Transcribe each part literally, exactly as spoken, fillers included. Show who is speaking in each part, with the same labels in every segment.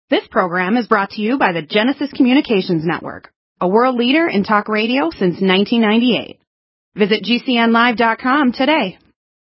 Speaker 1: This program is brought to you by the Genesis Communications Network, a world leader in talk radio since nineteen ninety-eight. Visit G C N live dot com today.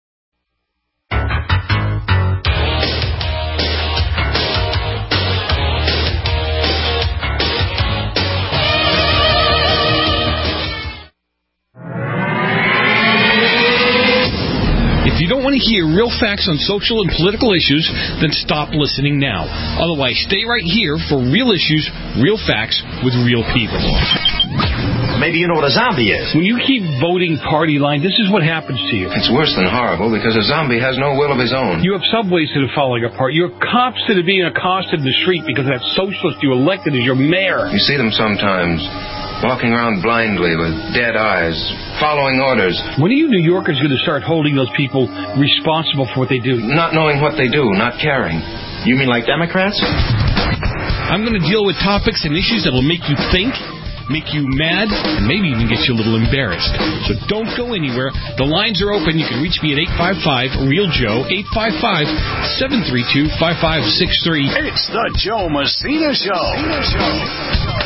Speaker 2: If you don't want to hear real facts on social and political issues, then stop listening now. Otherwise, stay right here for real issues, real facts, with real people.
Speaker 3: Maybe you know what a zombie is.
Speaker 2: When you keep voting party line, this is what happens to you.
Speaker 3: It's worse than horrible because a zombie has no will of his own.
Speaker 2: You have subways that are falling apart. You have cops that are being accosted in the street because that socialist you elected as your mayor.
Speaker 3: You see them sometimes walking around blindly with dead eyes, following orders.
Speaker 2: When are you New Yorkers going to start holding those people responsible for what they do?
Speaker 3: Not knowing what they do, not caring.
Speaker 4: You mean like Democrats?
Speaker 2: I'm going to deal with topics and issues that will make you think, make you mad, and maybe even get you a little embarrassed. So don't go anywhere. The lines are open. You can reach me at eight five five, real Joe, eight five five, seven three two, five five six three.
Speaker 5: It's the Joe Messina Show. Messina Show.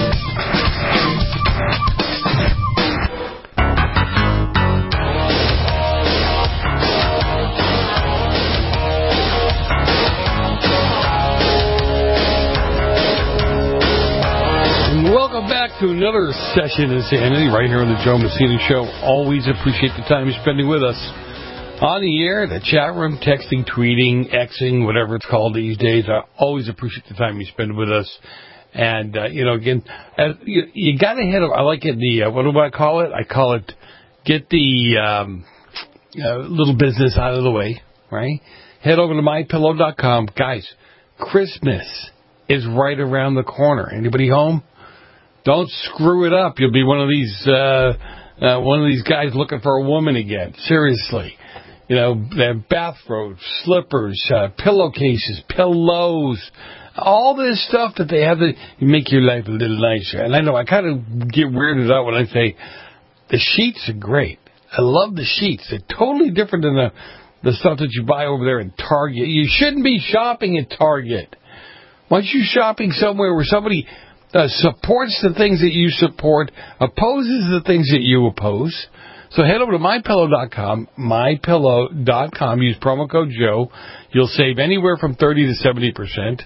Speaker 2: Welcome back to another session of Insanity right here on the Joe Messina Show. Always appreciate the time you're spending with us. On the air, the chat room, texting, tweeting, Xing, whatever it's called these days. I always appreciate the time you spend with us. And, uh, you know, again, uh, you, you got to head over. I like it, the, uh, what do I call it? I call it get the um, uh, little business out of the way, right? Head over to my pillow dot com. Guys, Christmas is right around the corner. Anybody home? Don't screw it up. You'll be one of these uh, uh, one of these guys looking for a woman again. Seriously. You know, they have bathrobes, slippers, uh, pillowcases, pillows, all this stuff that they have to make your life a little nicer. And I know I kind of get weirded out when I say the sheets are great. I love the sheets. They're totally different than the, the stuff that you buy over there in Target. You shouldn't be shopping at Target. Why aren't you shopping somewhere where somebody Uh, supports the things that you support, opposes the things that you oppose? So head over to my pillow dot com, my pillow dot com. Use promo code Joe. You'll save anywhere from thirty to seventy percent.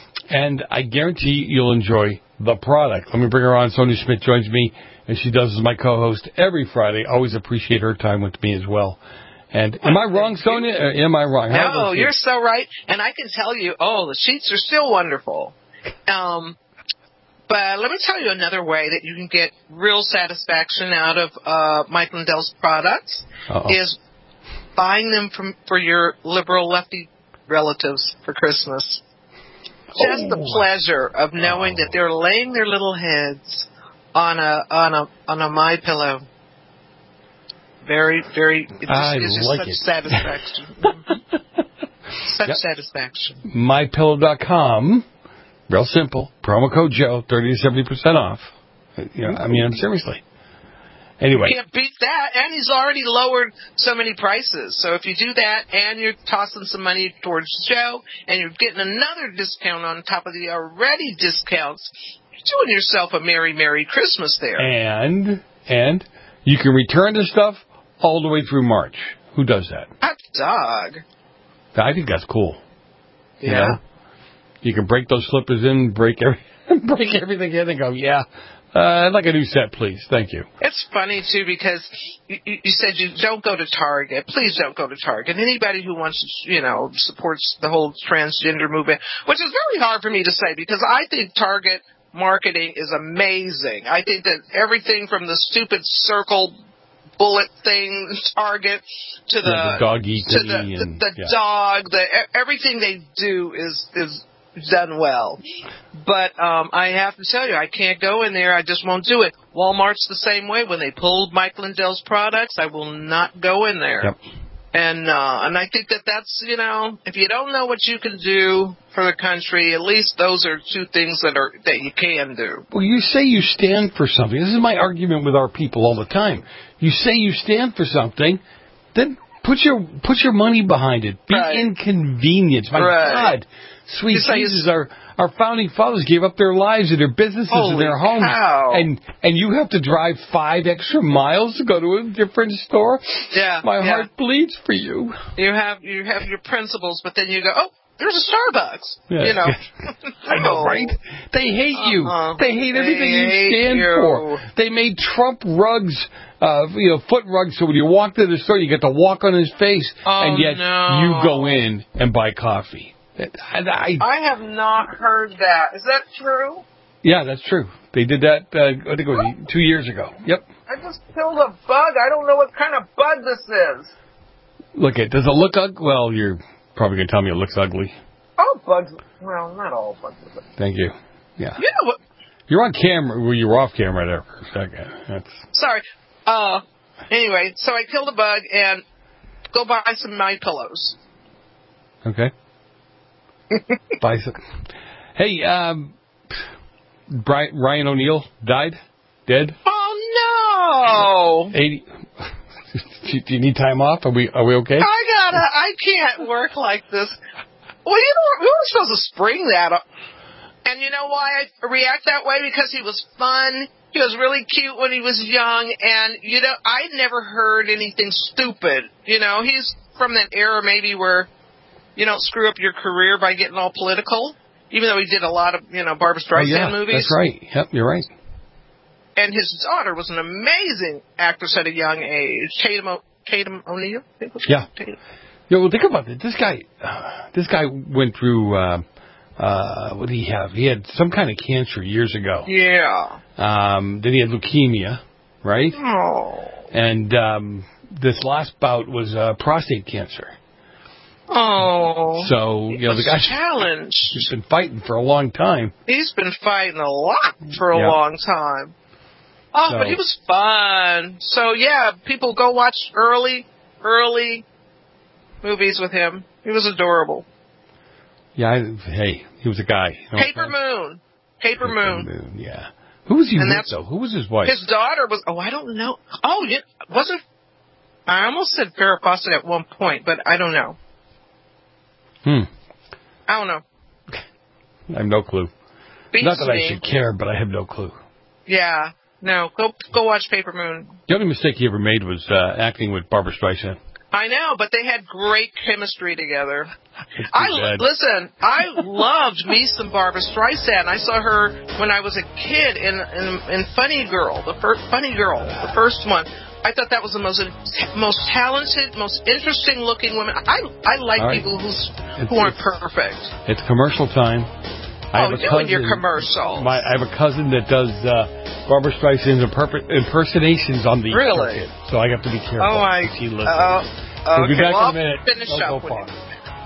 Speaker 2: And I guarantee you'll enjoy the product. Let me bring her on. Sonia Smith joins me, and she does as my co-host every Friday. Always appreciate her time with me as well. And am I wrong, Sonia? Or am I wrong?
Speaker 6: No, you're so right. And I can tell you, oh, the sheets are still wonderful. Um... But let me tell you another way that you can get real satisfaction out of uh, Mike Lindell's products Uh-oh. is buying them from for your liberal lefty relatives for Christmas. Just oh. the pleasure of knowing oh. that they're laying their little heads on a on a on a My Pillow. Very, very. It just
Speaker 2: I
Speaker 6: gives you
Speaker 2: like
Speaker 6: such
Speaker 2: it.
Speaker 6: satisfaction. such yep. satisfaction.
Speaker 2: my pillow dot com. Real simple. Promo code Joe, thirty to seventy percent off. You know, I mean, I'm seriously. Anyway.
Speaker 6: You can't beat that. And he's already lowered so many prices. So if you do that and you're tossing some money towards the show and you're getting another discount on top of the already discounts, you're doing yourself a merry, merry Christmas there.
Speaker 2: And, and you can return the stuff all the way through March. Who does that?
Speaker 6: Hot dog.
Speaker 2: I think that's cool.
Speaker 6: Yeah.
Speaker 2: You know? You can break those slippers in, break every, break everything in, and go, yeah, uh, I'd like a new set, please. Thank you.
Speaker 6: It's funny, too, because you, you said you don't go to Target. Please don't go to Target. Anybody who wants to, you know, supports the whole transgender movement, which is very hard for me to say because I think Target marketing is amazing. I think that everything from the stupid circle bullet thing, Target, to the,
Speaker 2: yeah, the doggy
Speaker 6: to the, the,
Speaker 2: and,
Speaker 6: the
Speaker 2: yeah.
Speaker 6: dog, the everything they do is is done well. But um, I have to tell you, I can't go in there. I just won't do it. Walmart's the same way. When they pulled Mike Lindell's products, I will not go in there.
Speaker 2: Yep.
Speaker 6: And uh, and I think that that's, you know, if you don't know what you can do for the country, at least those are two things that are that you can do.
Speaker 2: Well, you say you stand for something. This is my argument with our people all the time. You say you stand for something, then put your put your money behind it. Be
Speaker 6: right.
Speaker 2: inconvenienced. My
Speaker 6: right.
Speaker 2: God. Sweet
Speaker 6: Just like
Speaker 2: Jesus, our, our founding fathers gave up their lives and their businesses
Speaker 6: Holy
Speaker 2: and their homes.
Speaker 6: cow.
Speaker 2: And and you have to drive five extra miles to go to a different store?
Speaker 6: Yeah.
Speaker 2: My
Speaker 6: yeah.
Speaker 2: heart bleeds for you.
Speaker 6: You have you have your principles, but then you go, oh, there's a Starbucks.
Speaker 2: Yeah.
Speaker 6: You know.
Speaker 2: I know, right? They hate you.
Speaker 6: Uh-huh.
Speaker 2: They hate everything
Speaker 6: They
Speaker 2: you
Speaker 6: hate
Speaker 2: stand
Speaker 6: you.
Speaker 2: for. They made Trump rugs, uh, you know, foot rugs, so when you walk to the store, you get to walk on his face,
Speaker 6: Oh,
Speaker 2: and yet
Speaker 6: no.
Speaker 2: you go in and buy coffee. I, I,
Speaker 6: I have not heard that. Is that true?
Speaker 2: yeah, that's true. They did that, uh, I think it was two years ago. Yep.
Speaker 6: I just killed a bug. I don't know what kind of bug this is.
Speaker 2: Look, it does it look ugly? Well, you're probably going to tell me it looks ugly.
Speaker 6: All bugs, well, not all bugs. But
Speaker 2: Thank you. Yeah.
Speaker 6: you know what?
Speaker 2: You're on camera. Well, you were off camera there for a second. That's...
Speaker 6: Sorry. Uh, anyway, so I killed a bug and go buy some My Pillows.
Speaker 2: Okay. Buy some. Hey, um, Brian, Ryan O'Neal died? Dead?
Speaker 6: Oh, no!
Speaker 2: eighty. Do you need time off? Are we Are we okay?
Speaker 6: I gotta, I can't work like this. Well, you know, we were supposed to spring that up. And you know why I react that way? Because he was fun. He was really cute when he was young. And, you know, I never heard anything stupid. You know, he's from that era maybe where you don't screw up your career by getting all political. Even though he did a lot of, you know, Barbra Streisand
Speaker 2: oh, yeah,
Speaker 6: movies.
Speaker 2: That's right. Yep, you're right.
Speaker 6: And his daughter was an amazing actress at a young age. Tatum, o- Tatum O'Neal? I think was
Speaker 2: Yeah.
Speaker 6: Tatum.
Speaker 2: Yeah, well, think about it. This guy, uh, this guy went through, uh, uh, what did he have? He had some kind of cancer years ago.
Speaker 6: Yeah.
Speaker 2: Um, then he had leukemia, right?
Speaker 6: Oh.
Speaker 2: And um, this last bout was uh, prostate cancer.
Speaker 6: Oh.
Speaker 2: So, you know, the guy's
Speaker 6: challenge.
Speaker 2: He's been fighting for a long time.
Speaker 6: He's been fighting a lot for a
Speaker 2: Yeah.
Speaker 6: long time. Oh,
Speaker 2: So-
Speaker 6: but he was fun. So, yeah, people go watch early, early movies with him. He was adorable.
Speaker 2: Yeah, I, hey, he was a guy. You know,
Speaker 6: Paper Moon. Paper,
Speaker 2: Paper
Speaker 6: Moon.
Speaker 2: Moon, yeah. Who was he
Speaker 6: And
Speaker 2: with,
Speaker 6: that's-
Speaker 2: though? Who was his wife?
Speaker 6: His daughter was, oh, I don't know. Oh, yeah, wasn't, I almost said Farrah Fawcett at one point, but I don't know.
Speaker 2: Hmm.
Speaker 6: I don't know.
Speaker 2: I have no clue.
Speaker 6: Beats
Speaker 2: Not that
Speaker 6: me.
Speaker 2: I should care, but I have no clue.
Speaker 6: Yeah. No, go go watch Paper Moon.
Speaker 2: The only mistake he ever made was uh, acting with Barbra Streisand.
Speaker 6: I know, but they had great chemistry together.
Speaker 2: It's too
Speaker 6: I
Speaker 2: bad.
Speaker 6: listen. I loved me some Barbra Streisand. I saw her when I was a kid in in, in Funny Girl, the first Funny Girl, the first one. I thought that was the most most talented, most interesting looking woman. I I like
Speaker 2: All right.
Speaker 6: people who's
Speaker 2: It's-
Speaker 6: who aren't
Speaker 2: it's-
Speaker 6: perfect.
Speaker 2: It's commercial time. I
Speaker 6: Oh,
Speaker 2: have a
Speaker 6: you
Speaker 2: cousin,
Speaker 6: and your commercials.
Speaker 2: My, I have a cousin that does uh, Barbra Streisand's imperp- impersonations on the
Speaker 6: Really?
Speaker 2: circuit, so I have to be careful.
Speaker 6: Oh, I.
Speaker 2: if he listens.
Speaker 6: Uh,
Speaker 2: We'll be
Speaker 6: okay,
Speaker 2: back
Speaker 6: well,
Speaker 2: in a minute.
Speaker 6: I'll finish
Speaker 2: Don't
Speaker 6: up
Speaker 2: go
Speaker 6: with
Speaker 2: far.
Speaker 6: you.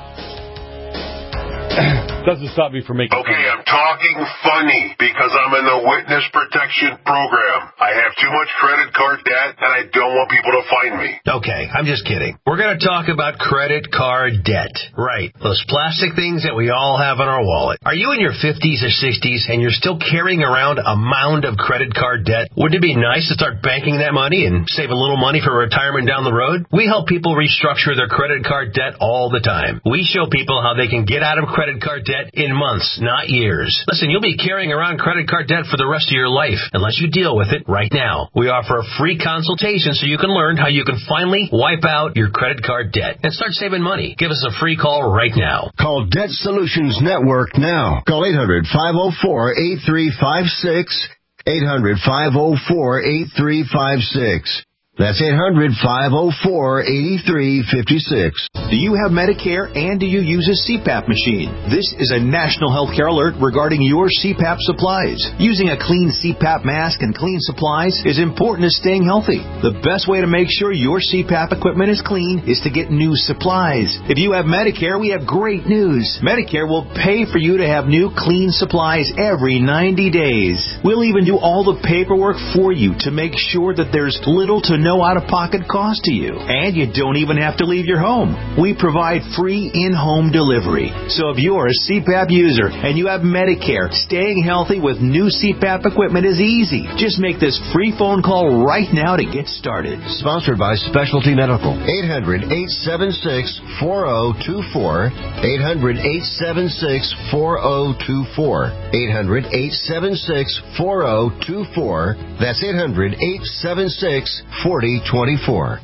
Speaker 2: Doesn't stop me from making
Speaker 4: Okay,
Speaker 2: fun.
Speaker 4: I'm talking funny because I'm in the witness protection program. I have too much credit card debt and I don't want people to find me.
Speaker 7: Okay, I'm just kidding. We're going to talk about credit card debt. Right. Those plastic things that we all have in our wallet. Are you in your fifties or sixties and you're still carrying around a mound of credit card debt? Wouldn't it be nice to start banking that money and save a little money for retirement down the road? We help people restructure their credit card debt all the time. We show people how they can get out of credit card debt in months, not years. Listen, you'll be carrying around credit card debt for the rest of your life unless you deal with it right now. We offer a free consultation so you can learn how you can finally wipe out your credit card debt and start saving money. Give us a free call right now.
Speaker 8: Call Debt Solutions Network now. Call eight hundred, five oh four, eight three five six. eight hundred, five oh four, eight three five six. That's eight hundred, five oh four, eight three five six.
Speaker 9: Do you have Medicare and do you use a C PAP machine? This is a national healthcare alert regarding your C PAP supplies. Using a clean C PAP mask and clean supplies is important to staying healthy. The best way to make sure your C PAP equipment is clean is to get new supplies. If you have Medicare, we have great news. Medicare will pay for you to have new clean supplies every ninety days. We'll even do all the paperwork for you to make sure that there's little to no out-of-pocket cost to you. And you don't even have to leave your home. We provide free in-home delivery. So if you're a C PAP user and you have Medicare, staying healthy with new C PAP equipment is easy. Just make this free phone call right now to get started.
Speaker 8: Sponsored by Specialty Medical. eight hundred, eight seven six, four zero two four. eight hundred, eight seven six, four zero two four. eight hundred, eight seven six, four zero two four. That's eight hundred, eight seven six, four zero two four.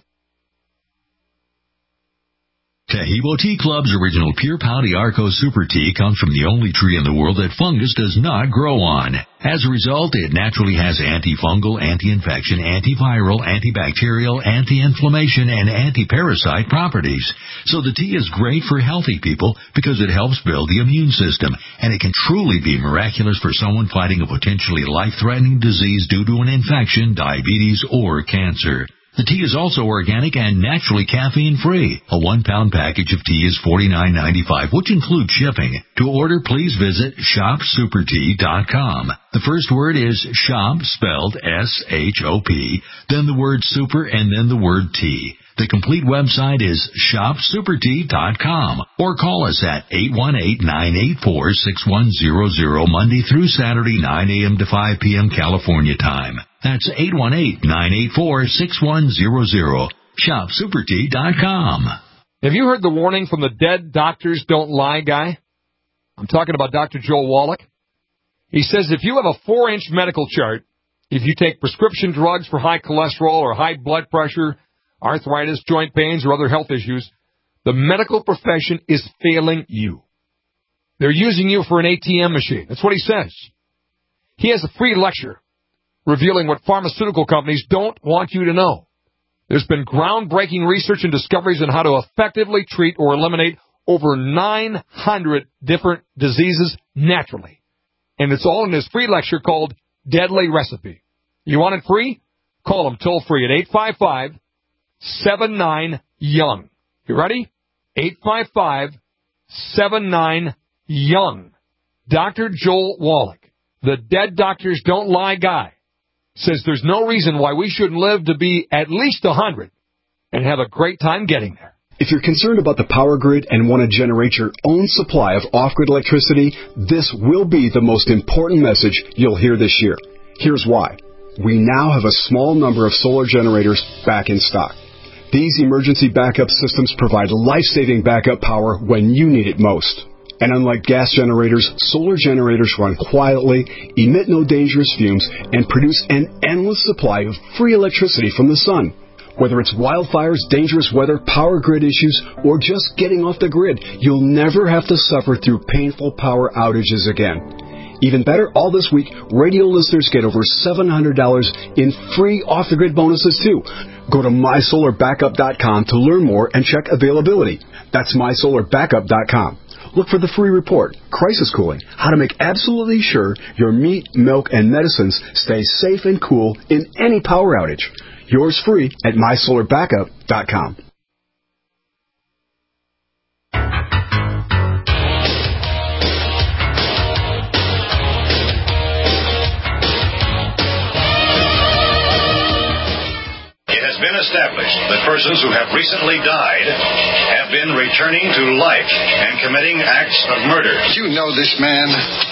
Speaker 10: Tahibo Tea Club's original Pure Pau d'Arco Super Tea comes from the only tree in the world that fungus does not grow on. As a result, it naturally has antifungal, anti-infection, antiviral, antibacterial, anti-inflammation, and anti-parasite properties. So the tea is great for healthy people because it helps build the immune system, and it can truly be miraculous for someone fighting a potentially life-threatening disease due to an infection, diabetes, or cancer. The tea is also organic and naturally caffeine-free. A one-pound package of tea is forty-nine ninety-five, which includes shipping. To order, please visit shop super tea dot com. The first word is shop, spelled S H O P, then the word super, and then the word tea. The complete website is shop super tea dot com, or call us at eight one eight, nine eight four, six one zero zero Monday through Saturday, nine a.m. to five p.m. California time. That's eight one eight, nine eight four, six one zero zero. shop super tea dot com.
Speaker 11: Have you heard the warning from the Dead Doctors Don't Lie guy? I'm talking about Doctor Joel Wallach. He says if you have a four-inch medical chart, if you take prescription drugs for high cholesterol or high blood pressure, arthritis, joint pains, or other health issues, the medical profession is failing you. They're using you for an A T M machine. That's what he says. He has a free lecture revealing what pharmaceutical companies don't want you to know. There's been groundbreaking research and discoveries on how to effectively treat or eliminate over nine hundred different diseases naturally. And it's all in his free lecture called Deadly Recipe. You want it free? Call him toll free at eight five five, seven nine, young. You ready? eight five five, seven nine, young. Doctor Joel Wallach, the Dead Doctors Don't Lie guy, says there's no reason why we shouldn't live to be at least one hundred and have a great time getting there.
Speaker 12: If you're concerned about the power grid and want to generate your own supply of off-grid electricity, this will be the most important message you'll hear this year. Here's why. We now have a small number of solar generators back in stock. These emergency backup systems provide life-saving backup power when you need it most. And unlike gas generators, solar generators run quietly, emit no dangerous fumes, and produce an endless supply of free electricity from the sun. Whether it's wildfires, dangerous weather, power grid issues, or just getting off the grid, you'll never have to suffer through painful power outages again. Even better, all this week, radio listeners get over seven hundred dollars in free off-the-grid bonuses, too. Go to my solar backup dot com to learn more and check availability. That's my solar backup dot com. Look for the free report, Crisis Cooling, how to make absolutely sure your meat, milk, and medicines stay safe and cool in any power outage. Yours free at my solar backup dot com.
Speaker 5: Been established that persons who have recently died have been returning to life and committing acts of murder.
Speaker 13: You know this man.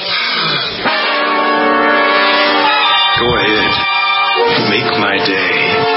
Speaker 5: Go ahead. Make my day.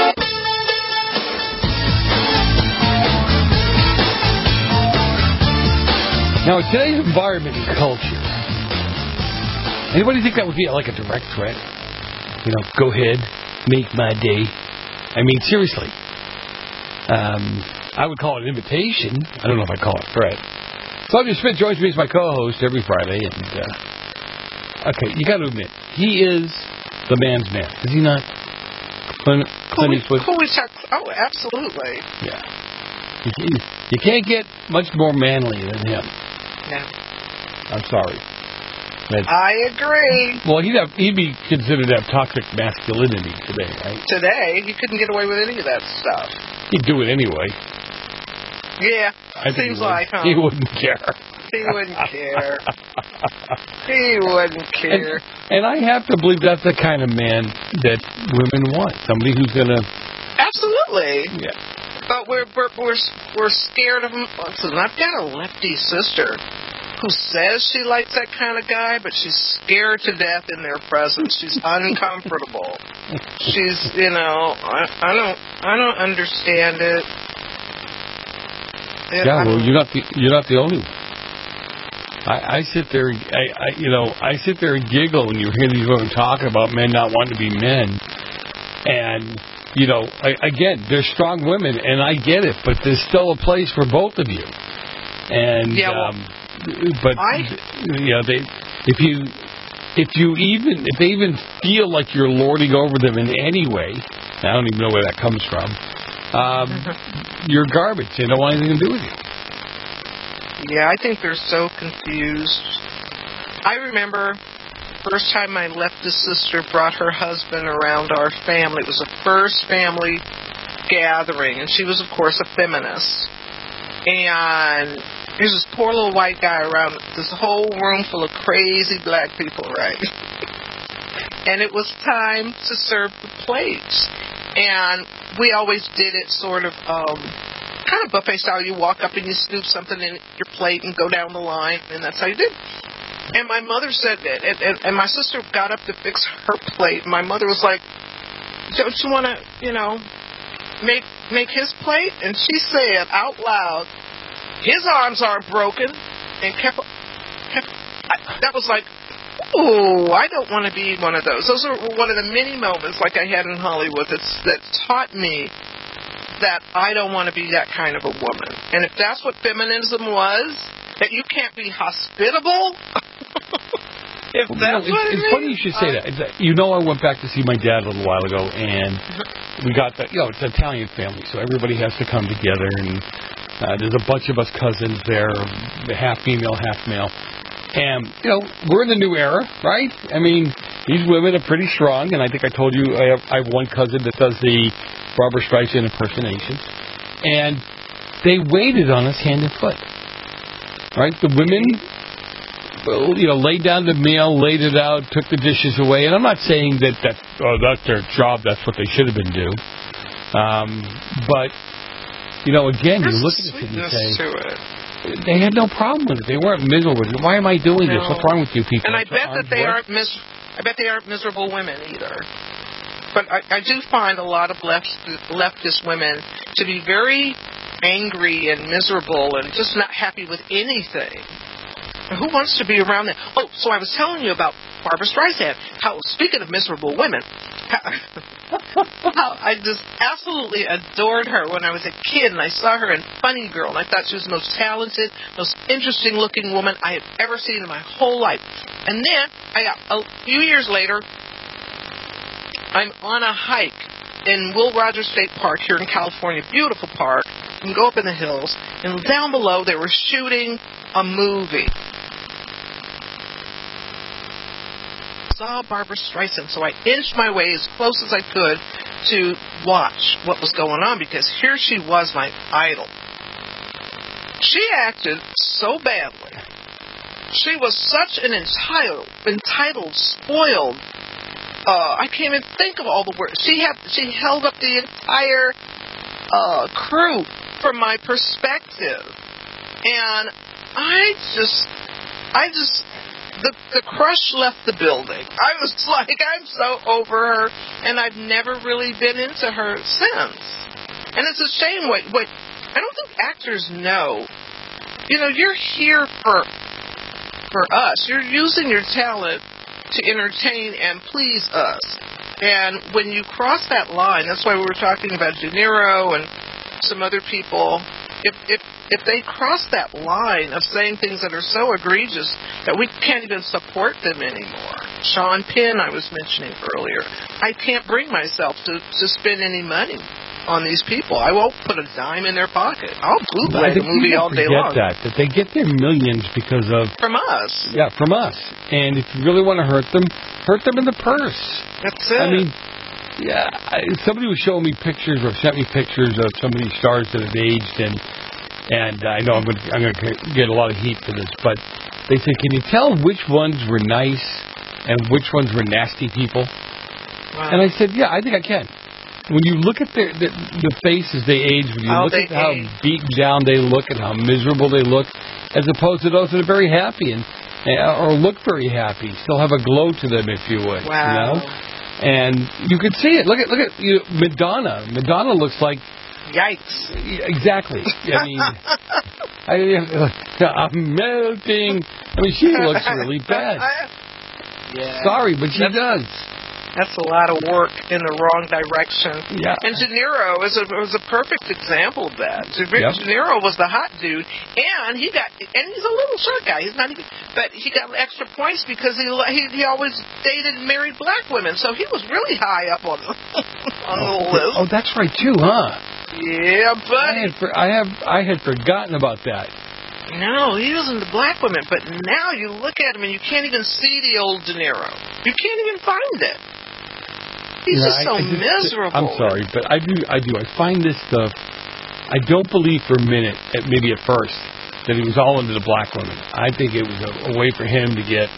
Speaker 2: Now, in today's environment and culture, anybody think that would be like a direct threat? You know, go ahead, make my day. I mean, seriously. Um, I would call it an invitation. I don't know if I'd call it a threat. Flavio Smith joins me as my co-host every Friday. And, uh, okay, you got to admit, he is the man's man. Is he not? Clint, Clint Eastwood?
Speaker 6: Oh, absolutely.
Speaker 2: Yeah. You, you can't get much more manly than him.
Speaker 6: Yeah.
Speaker 2: I'm sorry. That's,
Speaker 6: I agree.
Speaker 2: Well, he'd, have, he'd be considered to have toxic masculinity today, right?
Speaker 6: Today, he couldn't get away with any of that stuff.
Speaker 2: He'd do it anyway.
Speaker 6: Yeah,
Speaker 2: I
Speaker 6: seems like, huh?
Speaker 2: He wouldn't care.
Speaker 6: He wouldn't care. He wouldn't care.
Speaker 2: And, and I have to believe that's the kind of man that women want. Somebody who's going to...
Speaker 6: Absolutely. absolutely.
Speaker 2: Yeah.
Speaker 6: But we're we're we're, we're scared of them. Listen, I've got a lefty sister who says she likes that kind of guy, but she's scared to death in their presence. She's uncomfortable. She's, you know, I, I don't, I don't understand it. it
Speaker 2: yeah, well, you're not the you're not the only one. I, I sit there, I, I, you know, I sit there and giggle when you hear these women talking about men not wanting to be men, and you know, I, again, they're strong women, and I get it, but there's still a place for both of you, and.
Speaker 6: Yeah, well,
Speaker 2: um, But
Speaker 6: I,
Speaker 2: you know, they, if you if you even if they even feel like you're lording over them in any way, I don't even know where that comes from. Um, you're garbage. They don't want anything to do with you.
Speaker 6: Yeah, I think they're so confused. I remember the first time my leftist sister brought her husband around our family. It was the first family gathering, and she was, of course, a feminist. And there's this poor little white guy around this whole room full of crazy black people, right? And it was time to serve the plates. And we always did it sort of um, kind of buffet style. You walk up and you scoop something in your plate and go down the line, and that's how you did it. And my mother said that, and, and, and my sister got up to fix her plate. And my mother was like, don't you want to, you know, make make his plate? And she said out loud, his arms aren't broken, and kept, kept I, that was like, ooh, I don't want to be one of those. Those are one of the many moments like I had in Hollywood that's, that taught me that I don't want to be that kind of a woman. And if that's what feminism was, that you can't be hospitable, if
Speaker 2: well,
Speaker 6: that's
Speaker 2: you know,
Speaker 6: what
Speaker 2: it's,
Speaker 6: it
Speaker 2: it's
Speaker 6: means,
Speaker 2: funny you should say that. It's, uh, you know, I went back to see my dad a little while ago, and we got that, you know, it's an Italian family, so everybody has to come together, and Uh, there's a bunch of us cousins there, half female, half male. And, you know, we're in the new era, right? I mean, these women are pretty strong, and I think I told you I have, I have one cousin that does the Barbra Streisand impersonation. And they waited on us hand and foot, right? The women, well, you know, laid down the meal, laid it out, took the dishes away. And I'm not saying that, that oh, that's their job, that's what they should have been doing. Um, but... You know, again, you look at this and you say, they had no problem with it. They weren't miserable with it. Why am I doing
Speaker 6: no.
Speaker 2: this? What's wrong with you people?
Speaker 6: And I bet that they aren't mis- I bet they aren't miserable women either. But I, I do find a lot of left, leftist women to be very angry and miserable and just not happy with anything. And who wants to be around that? Oh, so I was telling you about Barbra Streisand. How, speaking of miserable women, how, how I just absolutely adored her when I was a kid, and I saw her in Funny Girl, and I thought she was the most talented, most interesting-looking woman I had ever seen in my whole life. And then, I, a few years later, I'm on a hike in Will Rogers State Park here in California, beautiful park. You can go up in the hills, and down below they were shooting a movie. Saw Barbra Streisand, so I inched my way as close as I could to watch what was going on, because here she was, my idol. She acted so badly. She was such an entitled, entitled, spoiled. Uh, I can't even think of all the words. She had, she held up the entire uh, crew from my perspective, and I just, I just. The, the crush left the building. I was like, I'm so over her, and I've never really been into her since. And it's a shame. What, what I don't think actors know. You know, you're here for for us. You're using your talent to entertain and please us. And when you cross that line, that's why we were talking about De Niro and some other people. If if if they cross that line of saying things that are so egregious that we can't even support them anymore. Sean Penn, I was mentioning earlier. I can't bring myself to, to spend any money on these people. I won't put a dime in their pocket. I'll bootleg the movie all day long.
Speaker 2: That, that they get their millions because of...
Speaker 6: From us.
Speaker 2: Yeah, from us. And if you really want to hurt them, hurt them in the purse.
Speaker 6: That's it.
Speaker 2: I mean... Yeah, I, somebody was showing me pictures or sent me pictures of some of these stars that have aged, and and I know I'm going to I'm going to get a lot of heat for this, but they said, can you tell which ones were nice and which ones were nasty people? Wow. And I said, yeah, I think I can. when you look at their, the, the faces they age, when you
Speaker 6: oh,
Speaker 2: look at how
Speaker 6: age.
Speaker 2: beaten down they look and how miserable they look, as opposed to those that are very happy and or look very happy, still have a glow to them, if you would.
Speaker 6: Wow.
Speaker 2: You know? And you can see it. Look at look at you know, Madonna. Madonna looks like.
Speaker 6: Yikes!
Speaker 2: Exactly. I mean, I, I'm melting. I mean, she looks really bad.
Speaker 6: Yeah.
Speaker 2: Sorry, but she
Speaker 6: That's,
Speaker 2: does.
Speaker 6: That's a lot of work in the wrong direction.
Speaker 2: Yeah.
Speaker 6: And De Niro is a was a perfect example of that. De,
Speaker 2: yep.
Speaker 6: De Niro was the hot dude, and he got and he's a little short guy. He's not even, but he got extra points because he he, he always dated and married black women, so he was really high up on the on the
Speaker 2: oh,
Speaker 6: list.
Speaker 2: Oh, that's right too, huh?
Speaker 6: Yeah, buddy.
Speaker 2: I had, for, I have I had forgotten about that.
Speaker 6: No, he was into black women, but now you look at him and you can't even see the old De Niro. You can't even find it. He's
Speaker 2: yeah,
Speaker 6: just so
Speaker 2: I, I just,
Speaker 6: miserable.
Speaker 2: I'm sorry, but I do, I do. I find this stuff. I don't believe for a minute, maybe at first, that he was all into the black women. I think it was a, a way for him to get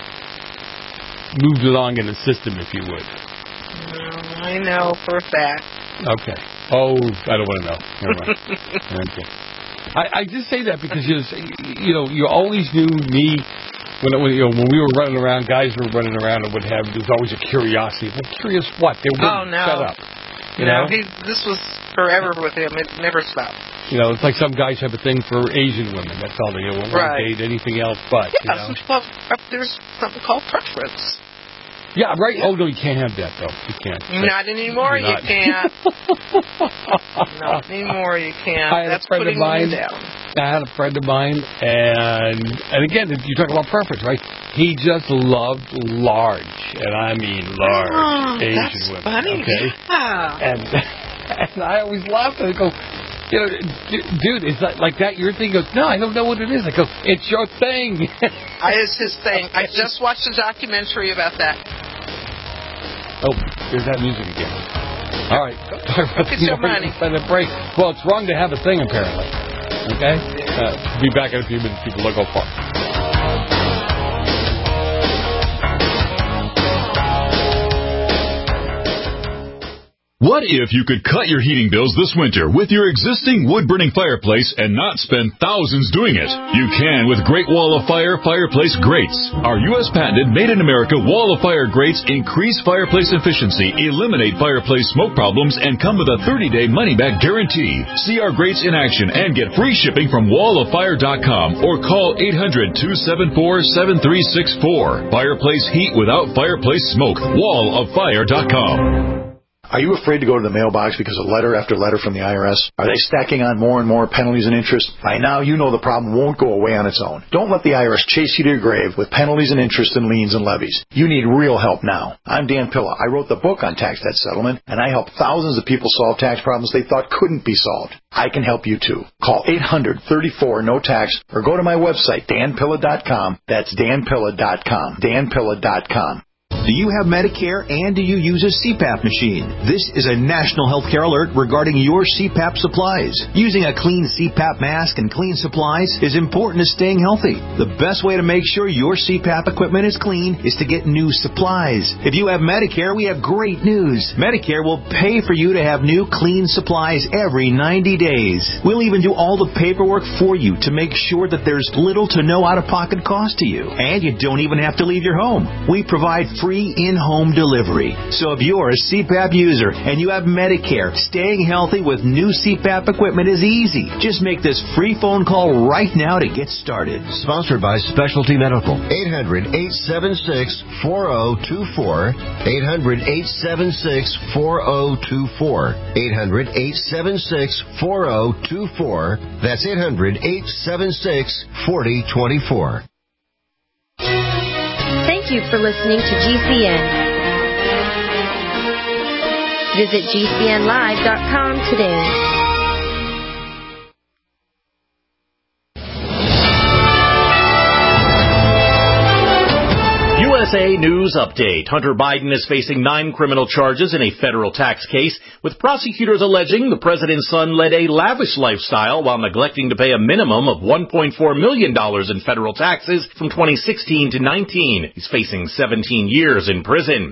Speaker 2: moved along in the system, if you would.
Speaker 6: No, I know for a fact.
Speaker 2: Okay. Oh, I don't want to know. Never mind. Okay. I, I just say that because you, you know, you always knew me. When, when, you know, when we were running around, guys were running around and would have, there was always a curiosity. Well, curious what? They wouldn't
Speaker 6: oh, no.
Speaker 2: shut up. You
Speaker 6: no,
Speaker 2: know?
Speaker 6: he, this was forever with him. It never stopped.
Speaker 2: You know, it's like some guys have a thing for Asian women. That's all they do. Won't
Speaker 6: right.
Speaker 2: date anything else but.
Speaker 6: Yeah,
Speaker 2: you know?
Speaker 6: some people have, there's something called preference.
Speaker 2: Yeah, right. Yeah. Oh, no, you can't have that, though. You can't.
Speaker 6: Not anymore, you
Speaker 2: not.
Speaker 6: can't. Not anymore, you can't.
Speaker 2: I had
Speaker 6: That's
Speaker 2: a friend of
Speaker 6: putting
Speaker 2: mine.
Speaker 6: down.
Speaker 2: I had a friend of mine, and and again, you talk about preference, right? He just loved large, and I mean large
Speaker 6: oh,
Speaker 2: Asian
Speaker 6: that's
Speaker 2: women.
Speaker 6: Funny.
Speaker 2: Okay,
Speaker 6: yeah.
Speaker 2: and and I always laughed and I go, you know, dude, is that like that your thing? He goes, no, I don't know what it is. I go, it's your thing.
Speaker 6: It's his thing. I just watched a documentary about that.
Speaker 2: Oh, there's that music again. All right.
Speaker 6: Get your money.
Speaker 2: Spend a break. Well, it's wrong to have a thing, apparently. Okay? Uh, be back in a few minutes. People don't go far.
Speaker 13: What if you could cut your heating bills this winter with your existing wood-burning fireplace and not spend thousands doing it? You can with Great Wall of Fire Fireplace Grates. Our U S patented made-in-America Wall of Fire grates increase fireplace efficiency, eliminate fireplace smoke problems, and come with a thirty-day money-back guarantee. See our grates in action and get free shipping from wall of fire dot com or call eight hundred, two seven four, seven three six four. Fireplace heat without fireplace smoke. wall of fire dot com.
Speaker 14: Are you afraid to go to the mailbox because of letter after letter from the I R S? Are they stacking on more and more penalties and interest? By now, you know the problem won't go away on its own. Don't let the I R S chase you to your grave with penalties and interest and liens and levies. You need real help now. I'm Dan Pilla. I wrote the book on tax debt settlement, and I help thousands of people solve tax problems they thought couldn't be solved. I can help you, too. Call eight hundred, thirty-four, no tax or go to my website, dan pilla dot com. That's dan pilla dot com. dan pilla dot com.
Speaker 9: Do you have Medicare and do you use a C PAP machine? This is a national healthcare alert regarding your C PAP supplies. Using a clean C PAP mask and clean supplies is important to staying healthy. The best way to make sure your C PAP equipment is clean is to get new supplies. If you have Medicare, we have great news. Medicare will pay for you to have new clean supplies every ninety days. We'll even do all the paperwork for you to make sure that there's little to no out-of-pocket cost to you. And you don't even have to leave your home. We provide free in-home delivery. So if you're a C PAP user and you have Medicare, staying healthy with new C PAP equipment is easy. Just make this free phone call right now to get started.
Speaker 8: Sponsored by Specialty Medical. eight hundred, eight seven six, four zero two four. eight hundred, eight seven six, four zero two four. eight hundred, eight seven six, four zero two four. That's eight hundred, eight seven six, four zero two four.
Speaker 15: Thank you for listening to G C N. Visit G C N live dot com today.
Speaker 16: U S A News Update. Hunter Biden is facing nine criminal charges in a federal tax case, with prosecutors alleging the president's son led a lavish lifestyle while neglecting to pay a minimum of one point four million dollars in federal taxes from twenty sixteen to nineteen. He's facing seventeen years in prison.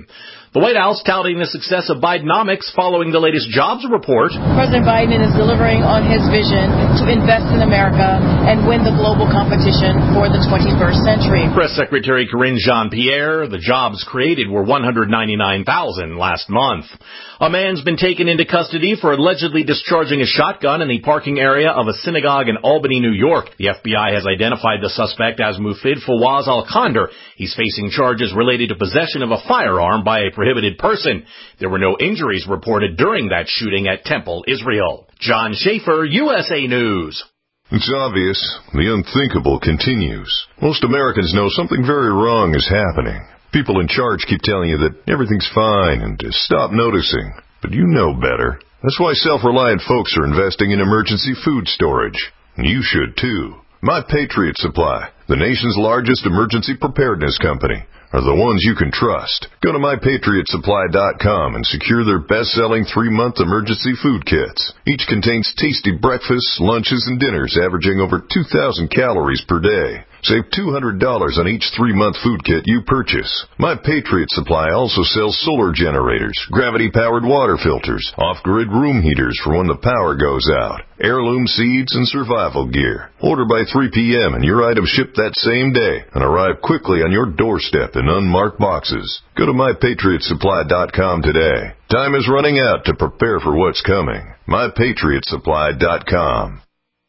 Speaker 16: The White House touting the success of Bidenomics following the latest jobs report.
Speaker 17: President Biden is delivering on his vision to invest in America and win the global competition for the twenty-first century.
Speaker 16: Press Secretary Karine Jean-Pierre, the jobs created were one hundred ninety-nine thousand last month. A man's been taken into custody for allegedly discharging a shotgun in the parking area of a synagogue in Albany, New York. The F B I has identified the suspect as Mufid Fawaz Al-Khander. He's facing charges related to possession of a firearm by a prohibited person. There were no injuries reported during that shooting at Temple, Israel. John Schaefer, U S A News.
Speaker 18: It's obvious. The unthinkable continues. Most Americans know something very wrong is happening. People in charge keep telling you that everything's fine and to stop noticing. But you know better. That's why self-reliant folks are investing in emergency food storage. And you should too. My Patriot Supply, the nation's largest emergency preparedness company, are the ones you can trust. Go to my patriot supply dot com and secure their best-selling three-month emergency food kits. Each contains tasty breakfasts, lunches, and dinners averaging over two thousand calories per day. Save two hundred dollars on each three-month food kit you purchase. My Patriot Supply also sells solar generators, gravity-powered water filters, off-grid room heaters for when the power goes out, heirloom seeds, and survival gear. Order by three p.m. and your items ship that same day and arrive quickly on your doorstep in unmarked boxes. Go to my patriot supply dot com today. Time is running out to prepare for what's coming. my patriot supply dot com.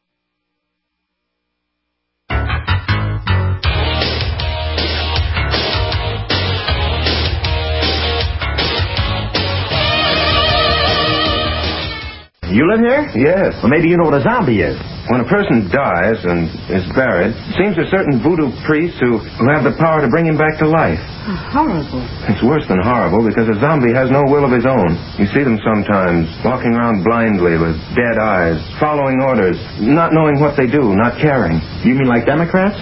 Speaker 3: You live here? Yes. Well, maybe you know what a zombie is. When a person dies and is buried, it seems there's certain voodoo priests who, who have the power to bring him back to life.
Speaker 17: Oh, horrible.
Speaker 3: It's worse than horrible because a zombie has no will of his own. You see them sometimes walking around blindly with dead eyes, following orders, not knowing what they do, not caring.
Speaker 14: You mean like Democrats?